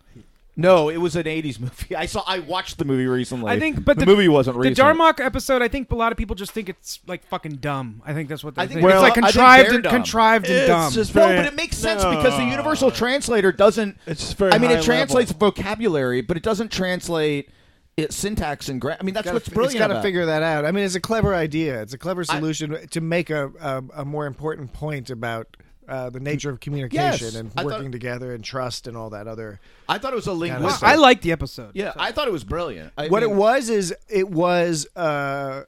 no, it was an eighties movie. I saw. I watched the movie recently. I think, but the, the, movie wasn't the recent. Darmok episode. I think a lot of people just think it's like fucking dumb. I think that's what they I think- think. well, it's like I think contrived they're and dumb. contrived and It's dumb. just No, very- but it makes sense no. because the universal translator doesn't. It's just very. I mean, high it translates level. vocabulary, but it doesn't translate it syntax and gra- I mean, that's Gotta- what's brilliant It's got to about it. figure that out. I mean, it's a clever idea. It's a clever solution to make a, a a more important point about uh, the nature of communication Yes, and I thought- working together and trust and all that other. I thought it was a Well, linguistic. I liked the episode. yeah, I thought it was brilliant. I What mean, it was is it was uh,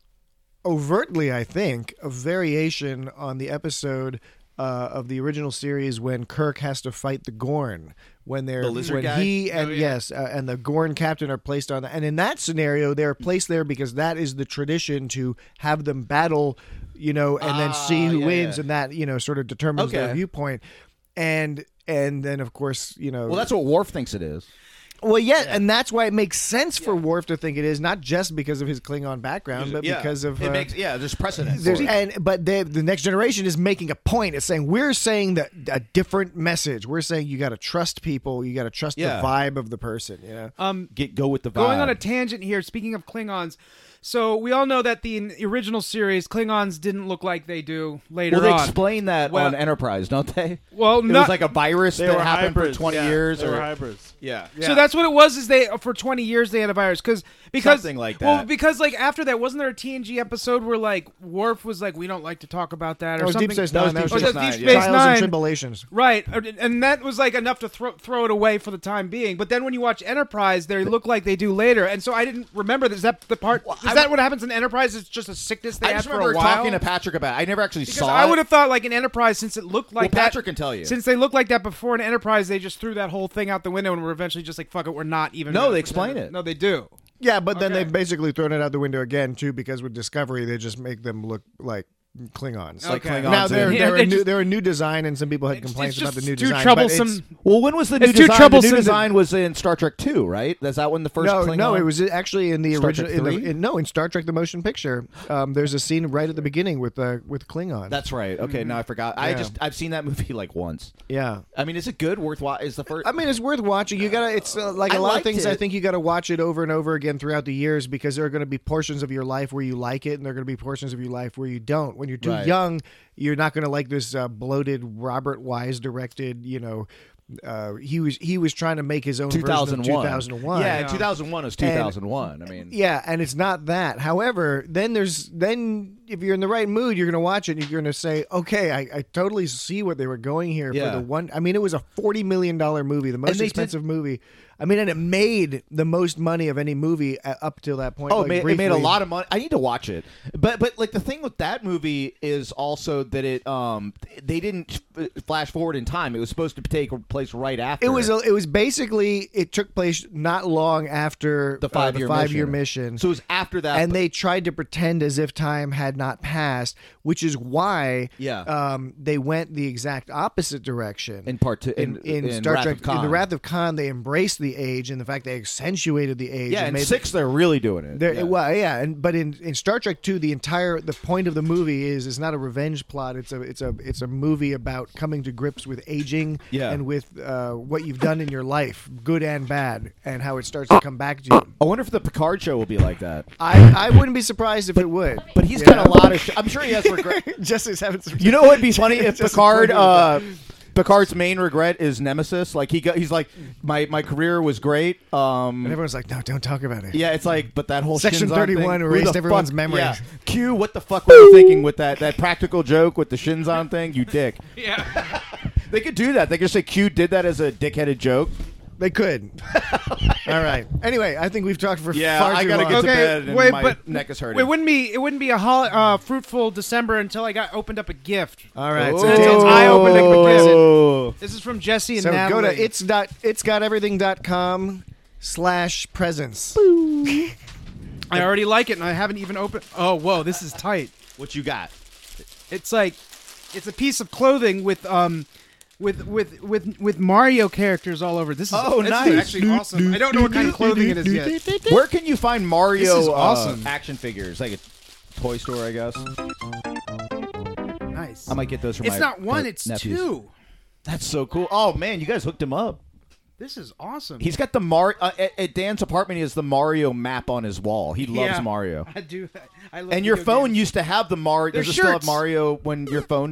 overtly, I think, a variation on the episode uh, of the original series when Kirk has to fight the Gorn. When they're The lizard when guy? he and Oh, yeah. yes, uh, and the Gorn captain are placed on, and in that scenario, they're placed there because that is the tradition to have them battle, you know, and then see Ah, who yeah, wins, yeah. and that you know sort of determines their Okay. viewpoint, and and then of course you know Well, that's what Worf thinks it is. well, yeah, and that's why it makes sense for Worf to think it is, not just because of his Klingon background, but Yeah. because of it uh, makes yeah. There's precedent. there's, for it. and but they, the next generation is making a point. It's saying we're saying that a different message. We're saying you got to trust people. You got to trust Yeah. the vibe of the person. You know. Um, Get go with the vibe. going on a tangent here. Speaking of Klingons, so we all know that the in the original series Klingons didn't look like they do later Well, they on. explain that Well- on Enterprise, don't they? Well, It not was like a virus They that were happened hybrids. for twenty yeah, years, They or were hybrids. yeah. So that's what it was. Is they for twenty years they had a virus because because Something like Well, that. because like after that, wasn't there a T N G episode where like Worf was like, we don't like to talk about that or That was something? Deep Space That was Nine. Deep Oh, Space that's Nine, Deep yeah. Space Trials Nine. and Tribulations. Right, and that was like enough to throw throw it away for the time being. But then when you watch Enterprise, they look like they do later, and so I didn't remember. Is that the part? Well, is I that w- what happens in Enterprise? It's just a sickness they I had just for a remember while. talking to Patrick about it. I never actually because saw I it. would have thought like in Enterprise, since it looked like Well, that. Patrick can tell you. Since they looked like that before in Enterprise, they just threw that whole thing out the window and were eventually just like, fuck it, we're not even. No, gonna they pretend explain it. No, they do. Yeah, but then Okay. they've basically thrown it out the window again too, because with Discovery they just make them look like Klingons. like Okay. Klingons Now they're in- Yeah, they're, they a new, just- they're a new design, and some people had It's- complaints it's about the just new too design. troublesome. But it's, Well, when was the new It's too design? The troublesome new to- design was in Star Trek two, right? Is that when the first no, Klingon? no, it was actually in the Star original. Trek In the, three? in, no, in Star Trek: The Motion Picture, um, there's a scene right at the beginning with uh, with Klingon. That's right. Okay, now I forgot. I Yeah. just I've seen that movie like once. yeah. I mean, is it good? Worth wa- Is the first? I mean, it's worth watching. You gotta. It's uh, like a I lot of liked things. I it. think you got to watch it over and over again throughout the years because there are going to be portions of your life where you like it, and there are going to be portions of your life where you don't. When you're too Right. young, you're not going to like this uh, bloated Robert Wise directed. You know, uh, he was he was trying to make his own two thousand version of one. two thousand one. Yeah, Yeah. two thousand one is two thousand one. I mean, Yeah, and it's not that. However, then there's then if you're in the right mood, you're going to watch it and you're going to say, okay, I, I totally see what they were going here Yeah. for the one. I mean, it was a forty million dollar movie, the most they did- expensive movie. I mean, and it made the most money of any movie uh, up till that point. Oh, like, it, made, it made a briefly. lot of money. I need to watch it, but but like the thing with that movie is also that it um they didn't f- flash forward in time. It was supposed to take place right after. It was a, it was basically it took place not long after the uh, five the year five year mission. mission. So it was after that, and they tried to pretend as if time had not passed, which is why Yeah. um, they went the exact opposite direction. in part two in, in, in Star Wrath Trek, of Khan. in the Wrath of Khan, they embraced the age and the fact they accentuated the age. Yeah, and in made six they're really doing it. There, yeah. well, yeah, and but in, in Star Trek two, the entire the point of the movie is it's not a revenge plot. It's a it's a it's a movie about coming to grips with aging Yeah. and with uh, what you've done in your life, good and bad, and how it starts to come back to you. I wonder if the Picard show will be like that. I, I wouldn't be surprised if it would. But he's Yeah. got a lot of. Sh- I'm sure he has regret. Jesse's having some. You know what would be funny if Just Picard, pointing uh, Picard's main regret is Nemesis. Like he, got, he's like, my my career was great. Um, And everyone's like, no, don't talk about it. yeah, it's like, but that whole Section Shinzon thirty-one thing, who erased the everyone's fuck- memories. Yeah. Q, what the fuck were you thinking with that that practical joke with the Shinzon thing? You dick. Yeah. They could do that. They could say Q did that as a dickheaded joke. They could. All right. Anyway, I think we've talked for Yeah, far I too gotta long. get to Okay, bed and wait, my but neck is hurting. It wouldn't be it wouldn't be a hol- uh, fruitful December until I got opened up a gift. All right. Oh. So, Until Dan- I opened up a gift. Oh. This is from Jesse and so go Natalie. to it's dot it's got everything dot com slash presents. I already like it, and I haven't even opened. Oh, whoa, this is tight. What you got? It's like it's a piece of clothing with um with with with with Mario characters all over. This is Oh, this nice. is actually awesome. I don't know what kind of clothing it is yet. Where can you find Mario This is uh, awesome. action figures? Like a toy store, I guess. Nice. I might get those from It's my not one, my it's nephews. two. That's so cool. Oh man, you guys hooked him up. This is awesome. He's got the Mar uh, at, at Dan's apartment. He has the Mario map on his wall. He loves Yeah. Mario. I do. I love And your video phone games. used to have the Mario. They're Does it still have shirts. Mario when your phone?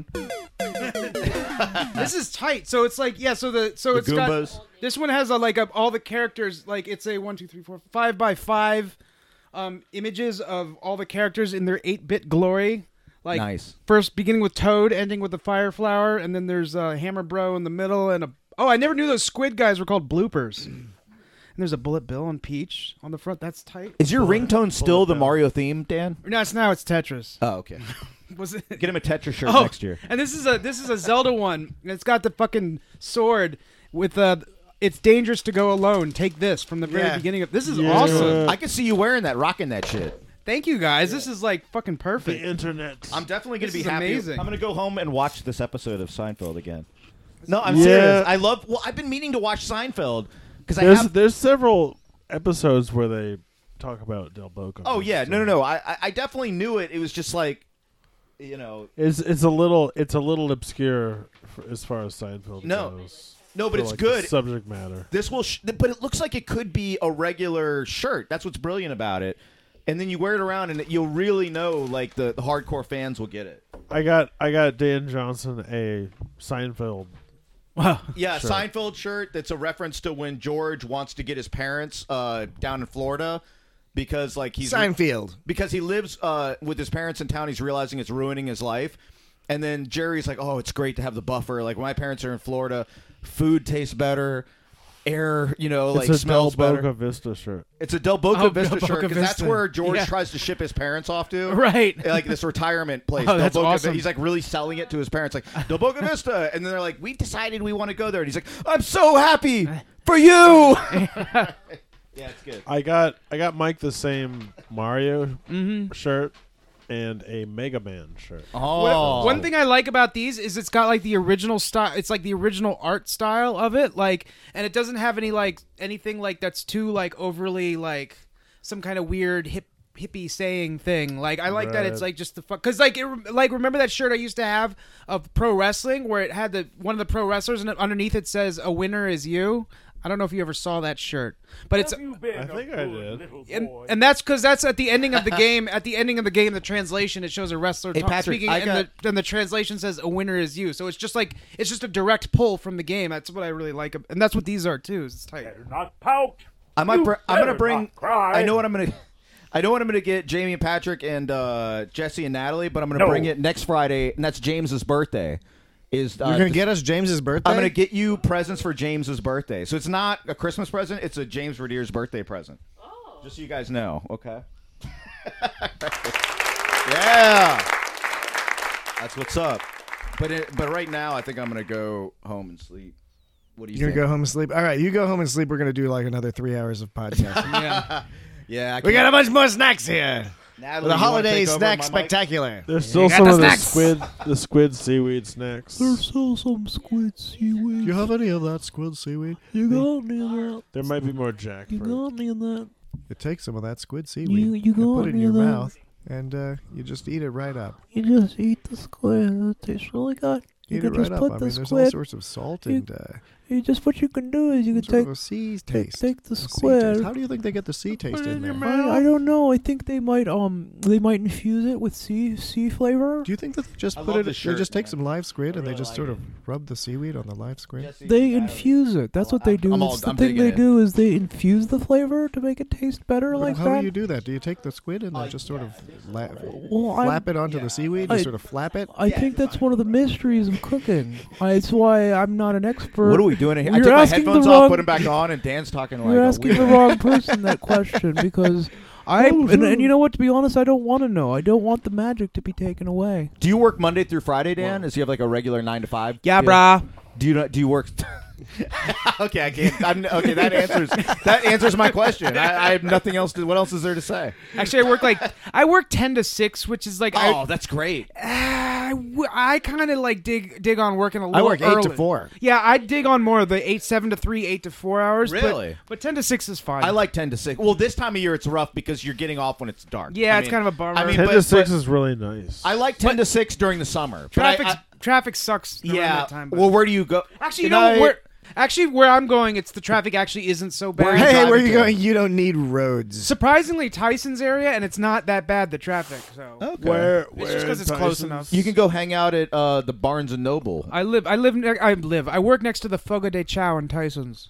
This is tight. So it's like yeah. So the so The it's Goombas. got this one has a, like a, all the characters. Like it's a one two three four five by five um, images of all the characters in their eight bit glory. Like Nice. first beginning with Toad, ending with the Fire Flower, and then there's a Hammer Bro in the middle, and a oh I never knew those squid guys were called bloopers. And there's a Bullet Bill and Peach on the front. That's tight. Is your ringtone still the Bill. Mario theme, Dan? No, it's now it's Tetris. Oh, okay. Was it? Get him a Tetris shirt Oh, next year. And this is a this is a Zelda one. And it's got the fucking sword with uh it's dangerous to go alone. Take this from the very Yeah. beginning of this is Yeah. awesome. I can see you wearing that, rocking that shit. Thank you guys. This is like fucking The perfect. internet. I'm definitely going This to be is happy. amazing. I'm going to go home and watch this episode of Seinfeld again. No, I'm Yeah. serious. I love. Well, I've been meaning to watch Seinfeld because I There's have. there's several episodes where they talk about Del Boca. Oh yeah, no, no, no. I I- I definitely knew it. It was just like, you know, It's it's a little it's a little obscure for, as far as Seinfeld No. goes. no, but For, it's like, good. the subject matter. This will, sh- but it looks like it could be a regular shirt. That's what's brilliant about it. And then you wear it around, and you'll really know, like the, the hardcore fans will get it. I got I got Dan Johnson a Seinfeld. Wow. Yeah, Sure. Seinfeld shirt. That's a reference to when George wants to get his parents uh, down in Florida because, like, he's Seinfeld. because he lives uh, with his parents in town. He's realizing it's ruining his life. And then Jerry's like, "Oh, it's great to have the buffer. Like, when my parents are in Florida, food tastes better, air, you know, like It's a Del smells better." Boca Vista shirt. It's a Del Boca Oh, Vista Del shirt Boca because that's Vista. where George Yeah. tries to ship his parents off to. Right. Like this retirement place. Oh, Del that's Boca awesome. He's like really selling it to his parents, like Del Boca Vista, and then they're like, "We decided we want to go there," and he's like, "I'm so happy for you." Yeah, it's good. I got I got Mike the same Mario Mm-hmm. shirt and a Mega Man shirt. Oh, One thing I like about these is it's got like the original style. It's like the original art style of it, like, and it doesn't have any like anything like that's too like overly like some kind of weird hip hippie saying thing. Like I like that it's Right. like just the fuck because like it like remember that shirt I used to have of pro wrestling where it had the one of the pro wrestlers and underneath it says "A winner is you." I don't know if you ever saw that shirt, but it's I think I did. and, and that's because that's at the ending of the game. At the ending of the game, the translation it shows a wrestler Hey, talk, Patrick, speaking, I and, got- the, and the translation says "A winner is you." So it's just like it's just a direct pull from the game. That's what I really like, and that's what these are too. It's tight. Not pout. I might. Br- I'm gonna better bring. not cry. I know what I'm gonna. I know what I'm gonna get Jamie and Patrick and uh, Jesse and Natalie, but I'm gonna No. bring it next Friday, and that's James's birthday. Is uh, You're gonna the- get us James's birthday. I'm gonna get you presents for James's birthday. So it's not a Christmas present; it's a James Verdier's birthday present. Oh. Just so you guys know, okay? Yeah, that's what's up. But it, but right now, I think I'm gonna go home and sleep. What do you You're think? gonna go home and sleep. All right, you go home and sleep. We're gonna do like another three hours of podcasting. Yeah. Yeah, I we got a bunch more snacks here. Natalie, The you wanna holiday take over snack my mic? spectacular. There's still got some the of the snacks. squid the squid seaweed snacks. still some squid seaweed. Do you have any of that squid seaweed? You got any of that? There might be more You jackfruit. got any of that? You take some of that squid seaweed. You- you and got put it in any your of that? mouth, and uh, you just eat it right up. You just eat the squid. It tastes really good. You Eat can it right just up. put I the mean, there's all squid. sorts of salt You- and uh, You just what you can do is you can sort take of a sea take, taste. take the A sea taste. squid. How do you think they get the sea taste Put it in in there? your mouth. I, I don't know. I think they might um they might infuse it with sea sea flavor. Do you think that they just I put love it? the They shirt, just take man. some live squid I and they really just like sort it. of rub the seaweed on the live squid. Jesse, They Natalie. infuse it. That's what they do. I'm all- It's the I'm thing digging they it. do is they infuse the flavor to make it taste better But like how that. do you do that? Do you take the squid and then just sort of la- well, I'm- flap it onto the seaweed? You I- sort of flap it. I think that's one of the mysteries of cooking. I, it's why I'm not an expert. What are we doing here? I You're took my asking the headphones wrong- off, put them back on, and Dan's talking like You're a asking weird. the wrong person that question because I Oh, and, and you know what? To be honest, I don't want to know. I don't want the magic to be taken away. Do you work Monday through Friday, Dan? Does he have like a regular nine to five? Yeah, brah. Do you not? Do you work? Okay, I can't. I'm, okay, that answers that answers my question. I, I have nothing else to. What else is there to say? Actually, I work like I work ten to six, which is like I, Oh, that's great. Ah, I, w- I kind of like dig dig on working a I little work eight early. to four. Yeah, I dig on more of the eight seven to three, eight to four hours. but- Really? But, ten to six is fine. I like ten to six. Well, this time of year it's rough because you're getting off when it's dark. Yeah, I it's mean- kind of a bummer. I mean, ten but- to six but is really nice. I like ten to six during the summer. But I- traffic I- traffic sucks. During yeah. That time, but- Well, where do you go? actually, you Can know I- where? Actually, where I'm going, it's the traffic actually isn't so bad. Where are you Hey, driving where are you to? going? You don't need roads. Surprisingly, Tyson's area, and it's not that bad. The traffic. So Okay. Where? it's where just because it's in close Tyson's? enough. You can go hang out at uh, the Barnes and Noble. I live. I live. Ne- I live. I work next to the Fogo de Chao in Tyson's.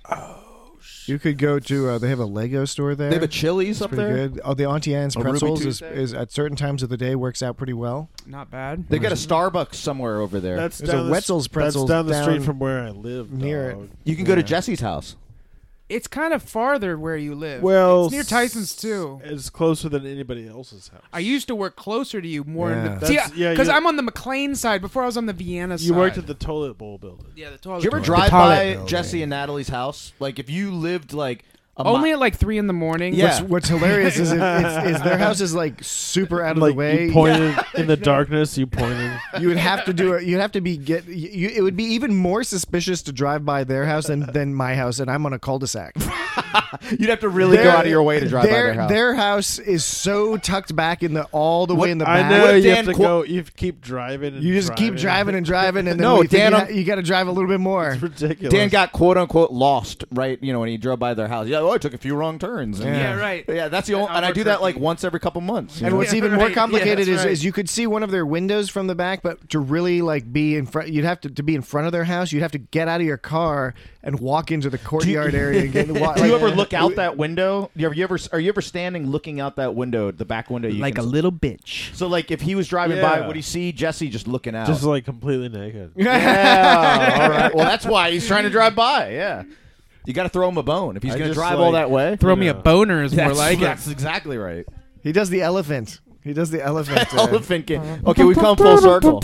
You could go to. Uh, they have a Lego store there. They have a Chili's It's up pretty there. good. Oh, the Auntie Anne's A Ruby pretzels is, Tuesday? is at certain times of the day works out pretty well. Not bad. They got a Starbucks somewhere over there. That's There's down a the, Wetzel's Pretzels That's down the down street from where I live. near dog. it. you can go to Yeah. Jesse's house. It's kind of farther where you live. Well, it's near Tyson's too. It's closer than anybody else's house. I used to work closer to you more Yeah. in the see, That's- yeah, because you- I'm on the McLean side. Before I was on the Vienna side. You worked at the toilet bowl building. yeah the toilet. Did you ever the drive toilet by building. Jesse and Natalie's house? Like, if you lived like a Only mi- at like three in the morning. Yeah. What's, what's hilarious is, it, it's, is their house is like super out of Like the way. you pointed in the darkness. You pointed. You would have to do it. You'd have to be get. You, it would be even more suspicious to drive by their house than, than my house, and I'm on a cul-de-sac. you'd have to really go Their- out of your way to drive by their, their house. Their house is so tucked back in the all the What- way in the I back. know What if you Dan have to Qu- go. You have to keep driving. And You just keep driving and driving, and then No, we think Dan, you, I'm- ha- you got to drive a little bit more. It's ridiculous. Dan got quote unquote lost, right? You know, when he drove by their house. Yeah, oh, I took a few wrong turns. And- Yeah, Yeah. right. Yeah, that's the only, and I do that like once every couple months. you And know? what's Yeah, even more right. complicated Yeah, is, that's right. is you could see one of their windows from the back, but to really like be in front, you'd have to to be in front of their house. You'd have to get out of your car and walk into the courtyard area and get. Wa- Do you like- ever look out that window? Do you ever, you ever are you ever standing looking out that window, the back window? You Like a can, little bitch. So like if he was driving by, Yeah. would he see Jesse just looking out? just like completely naked. yeah. All right. Well, that's why he's trying to drive by. Yeah. You got to throw him a bone if he's I going to just, drive all like- that way. Throw You me a know. boner is more That's, like it. that's exactly right. He does the elephant. He does the elephant. uh, Elephant King. Okay, we've come full circle.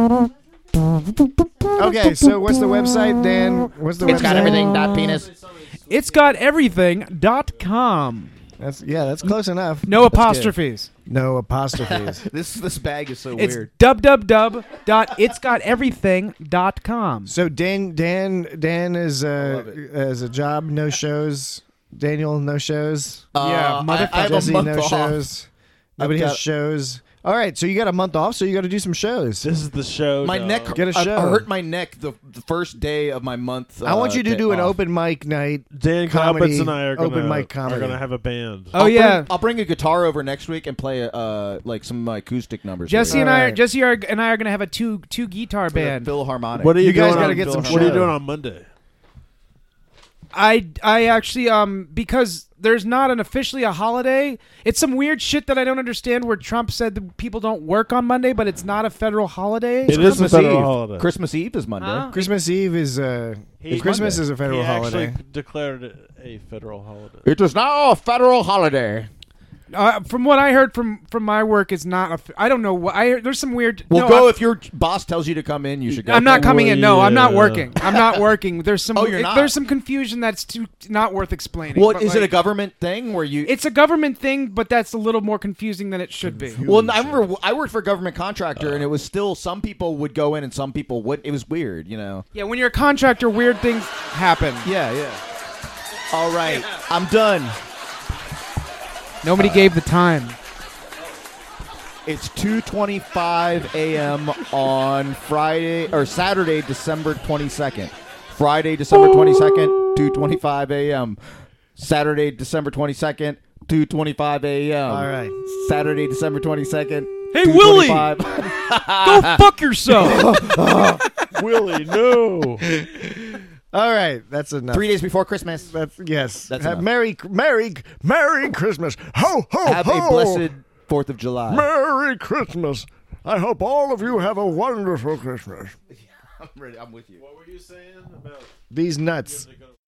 okay, so what's the website, Dan? What's the It's website? got everything. Dot penis. It's got everything dot com. That's yeah, that's close enough. No That's good. apostrophes. No apostrophes. This this bag is so It's weird. www dot it's got everything dot com. So Dan, Dan, Dan is uh, love it. as a job, no shows. Daniel, no shows. Uh, Yeah, I, I motherfucker. have a Jesse, month no off. shows. Nobody got- has shows. All right, so you got a month off, so you got to do some shows. This is the show. My dog. neck. Get a I- show. I, hurt my neck the, the first day of my month. I want uh, you to day do an off. open mic night. Dan comedy, Coppins and I are gonna, open mic are comedy. gonna have a band. Oh I'll bring- yeah. I'll bring a guitar over next week and play uh like some of my acoustic numbers. Jesse for you. and I, are, Alright. Jesse are, and I are gonna have a two two guitar For the band. Philharmonic. What are you, You guys doing gotta on, get some What are you show. doing on Monday? I I actually um because there's not an officially a holiday. It's some weird shit that I don't understand. Where Trump said that people don't work on Monday, but it's not a federal holiday. It is a Christmas federal Eve. holiday. Christmas Eve is Monday. Huh? Christmas Eve is uh, He- Christmas Monday. is a federal he holiday. actually declared it a federal holiday. It is now a federal holiday. Uh, from what I heard from from my work, is not. A f- I don't know what I heard. There's some weird. Well, no, go I'm, if your boss tells you to come in. You should go. I'm not coming in. No, I'm not yeah. working. I'm not working. There's some. Oh, you're not? There's some confusion that's too not worth explaining. Well, but, is it a like, government thing where you? It's a government thing, but that's a little more confusing than it should be. Well, I remember I worked for a government contractor, and it was still some people would go in and some people would. It was weird, you know. Yeah, when you're a contractor, weird things happen. Yeah, yeah. All right, I'm done. Nobody gave the time. It's two twenty-five a.m. on Friday or Saturday, December twenty-second. Friday, December twenty-second, two twenty-five a.m. Saturday, December twenty-second, two twenty-five a.m. All right. Saturday, December twenty-second. Hey, Willie! Go Go fuck yourself. Willie, no. All right, that's enough. Three days before Christmas. That's yes. That's Have enough. Merry, Merry, Merry Christmas. Ho ho Have ho. a blessed Fourth of July. Merry Christmas. I hope all of you have a wonderful Christmas. I'm ready. I'm with you. What were you saying about These nuts. to go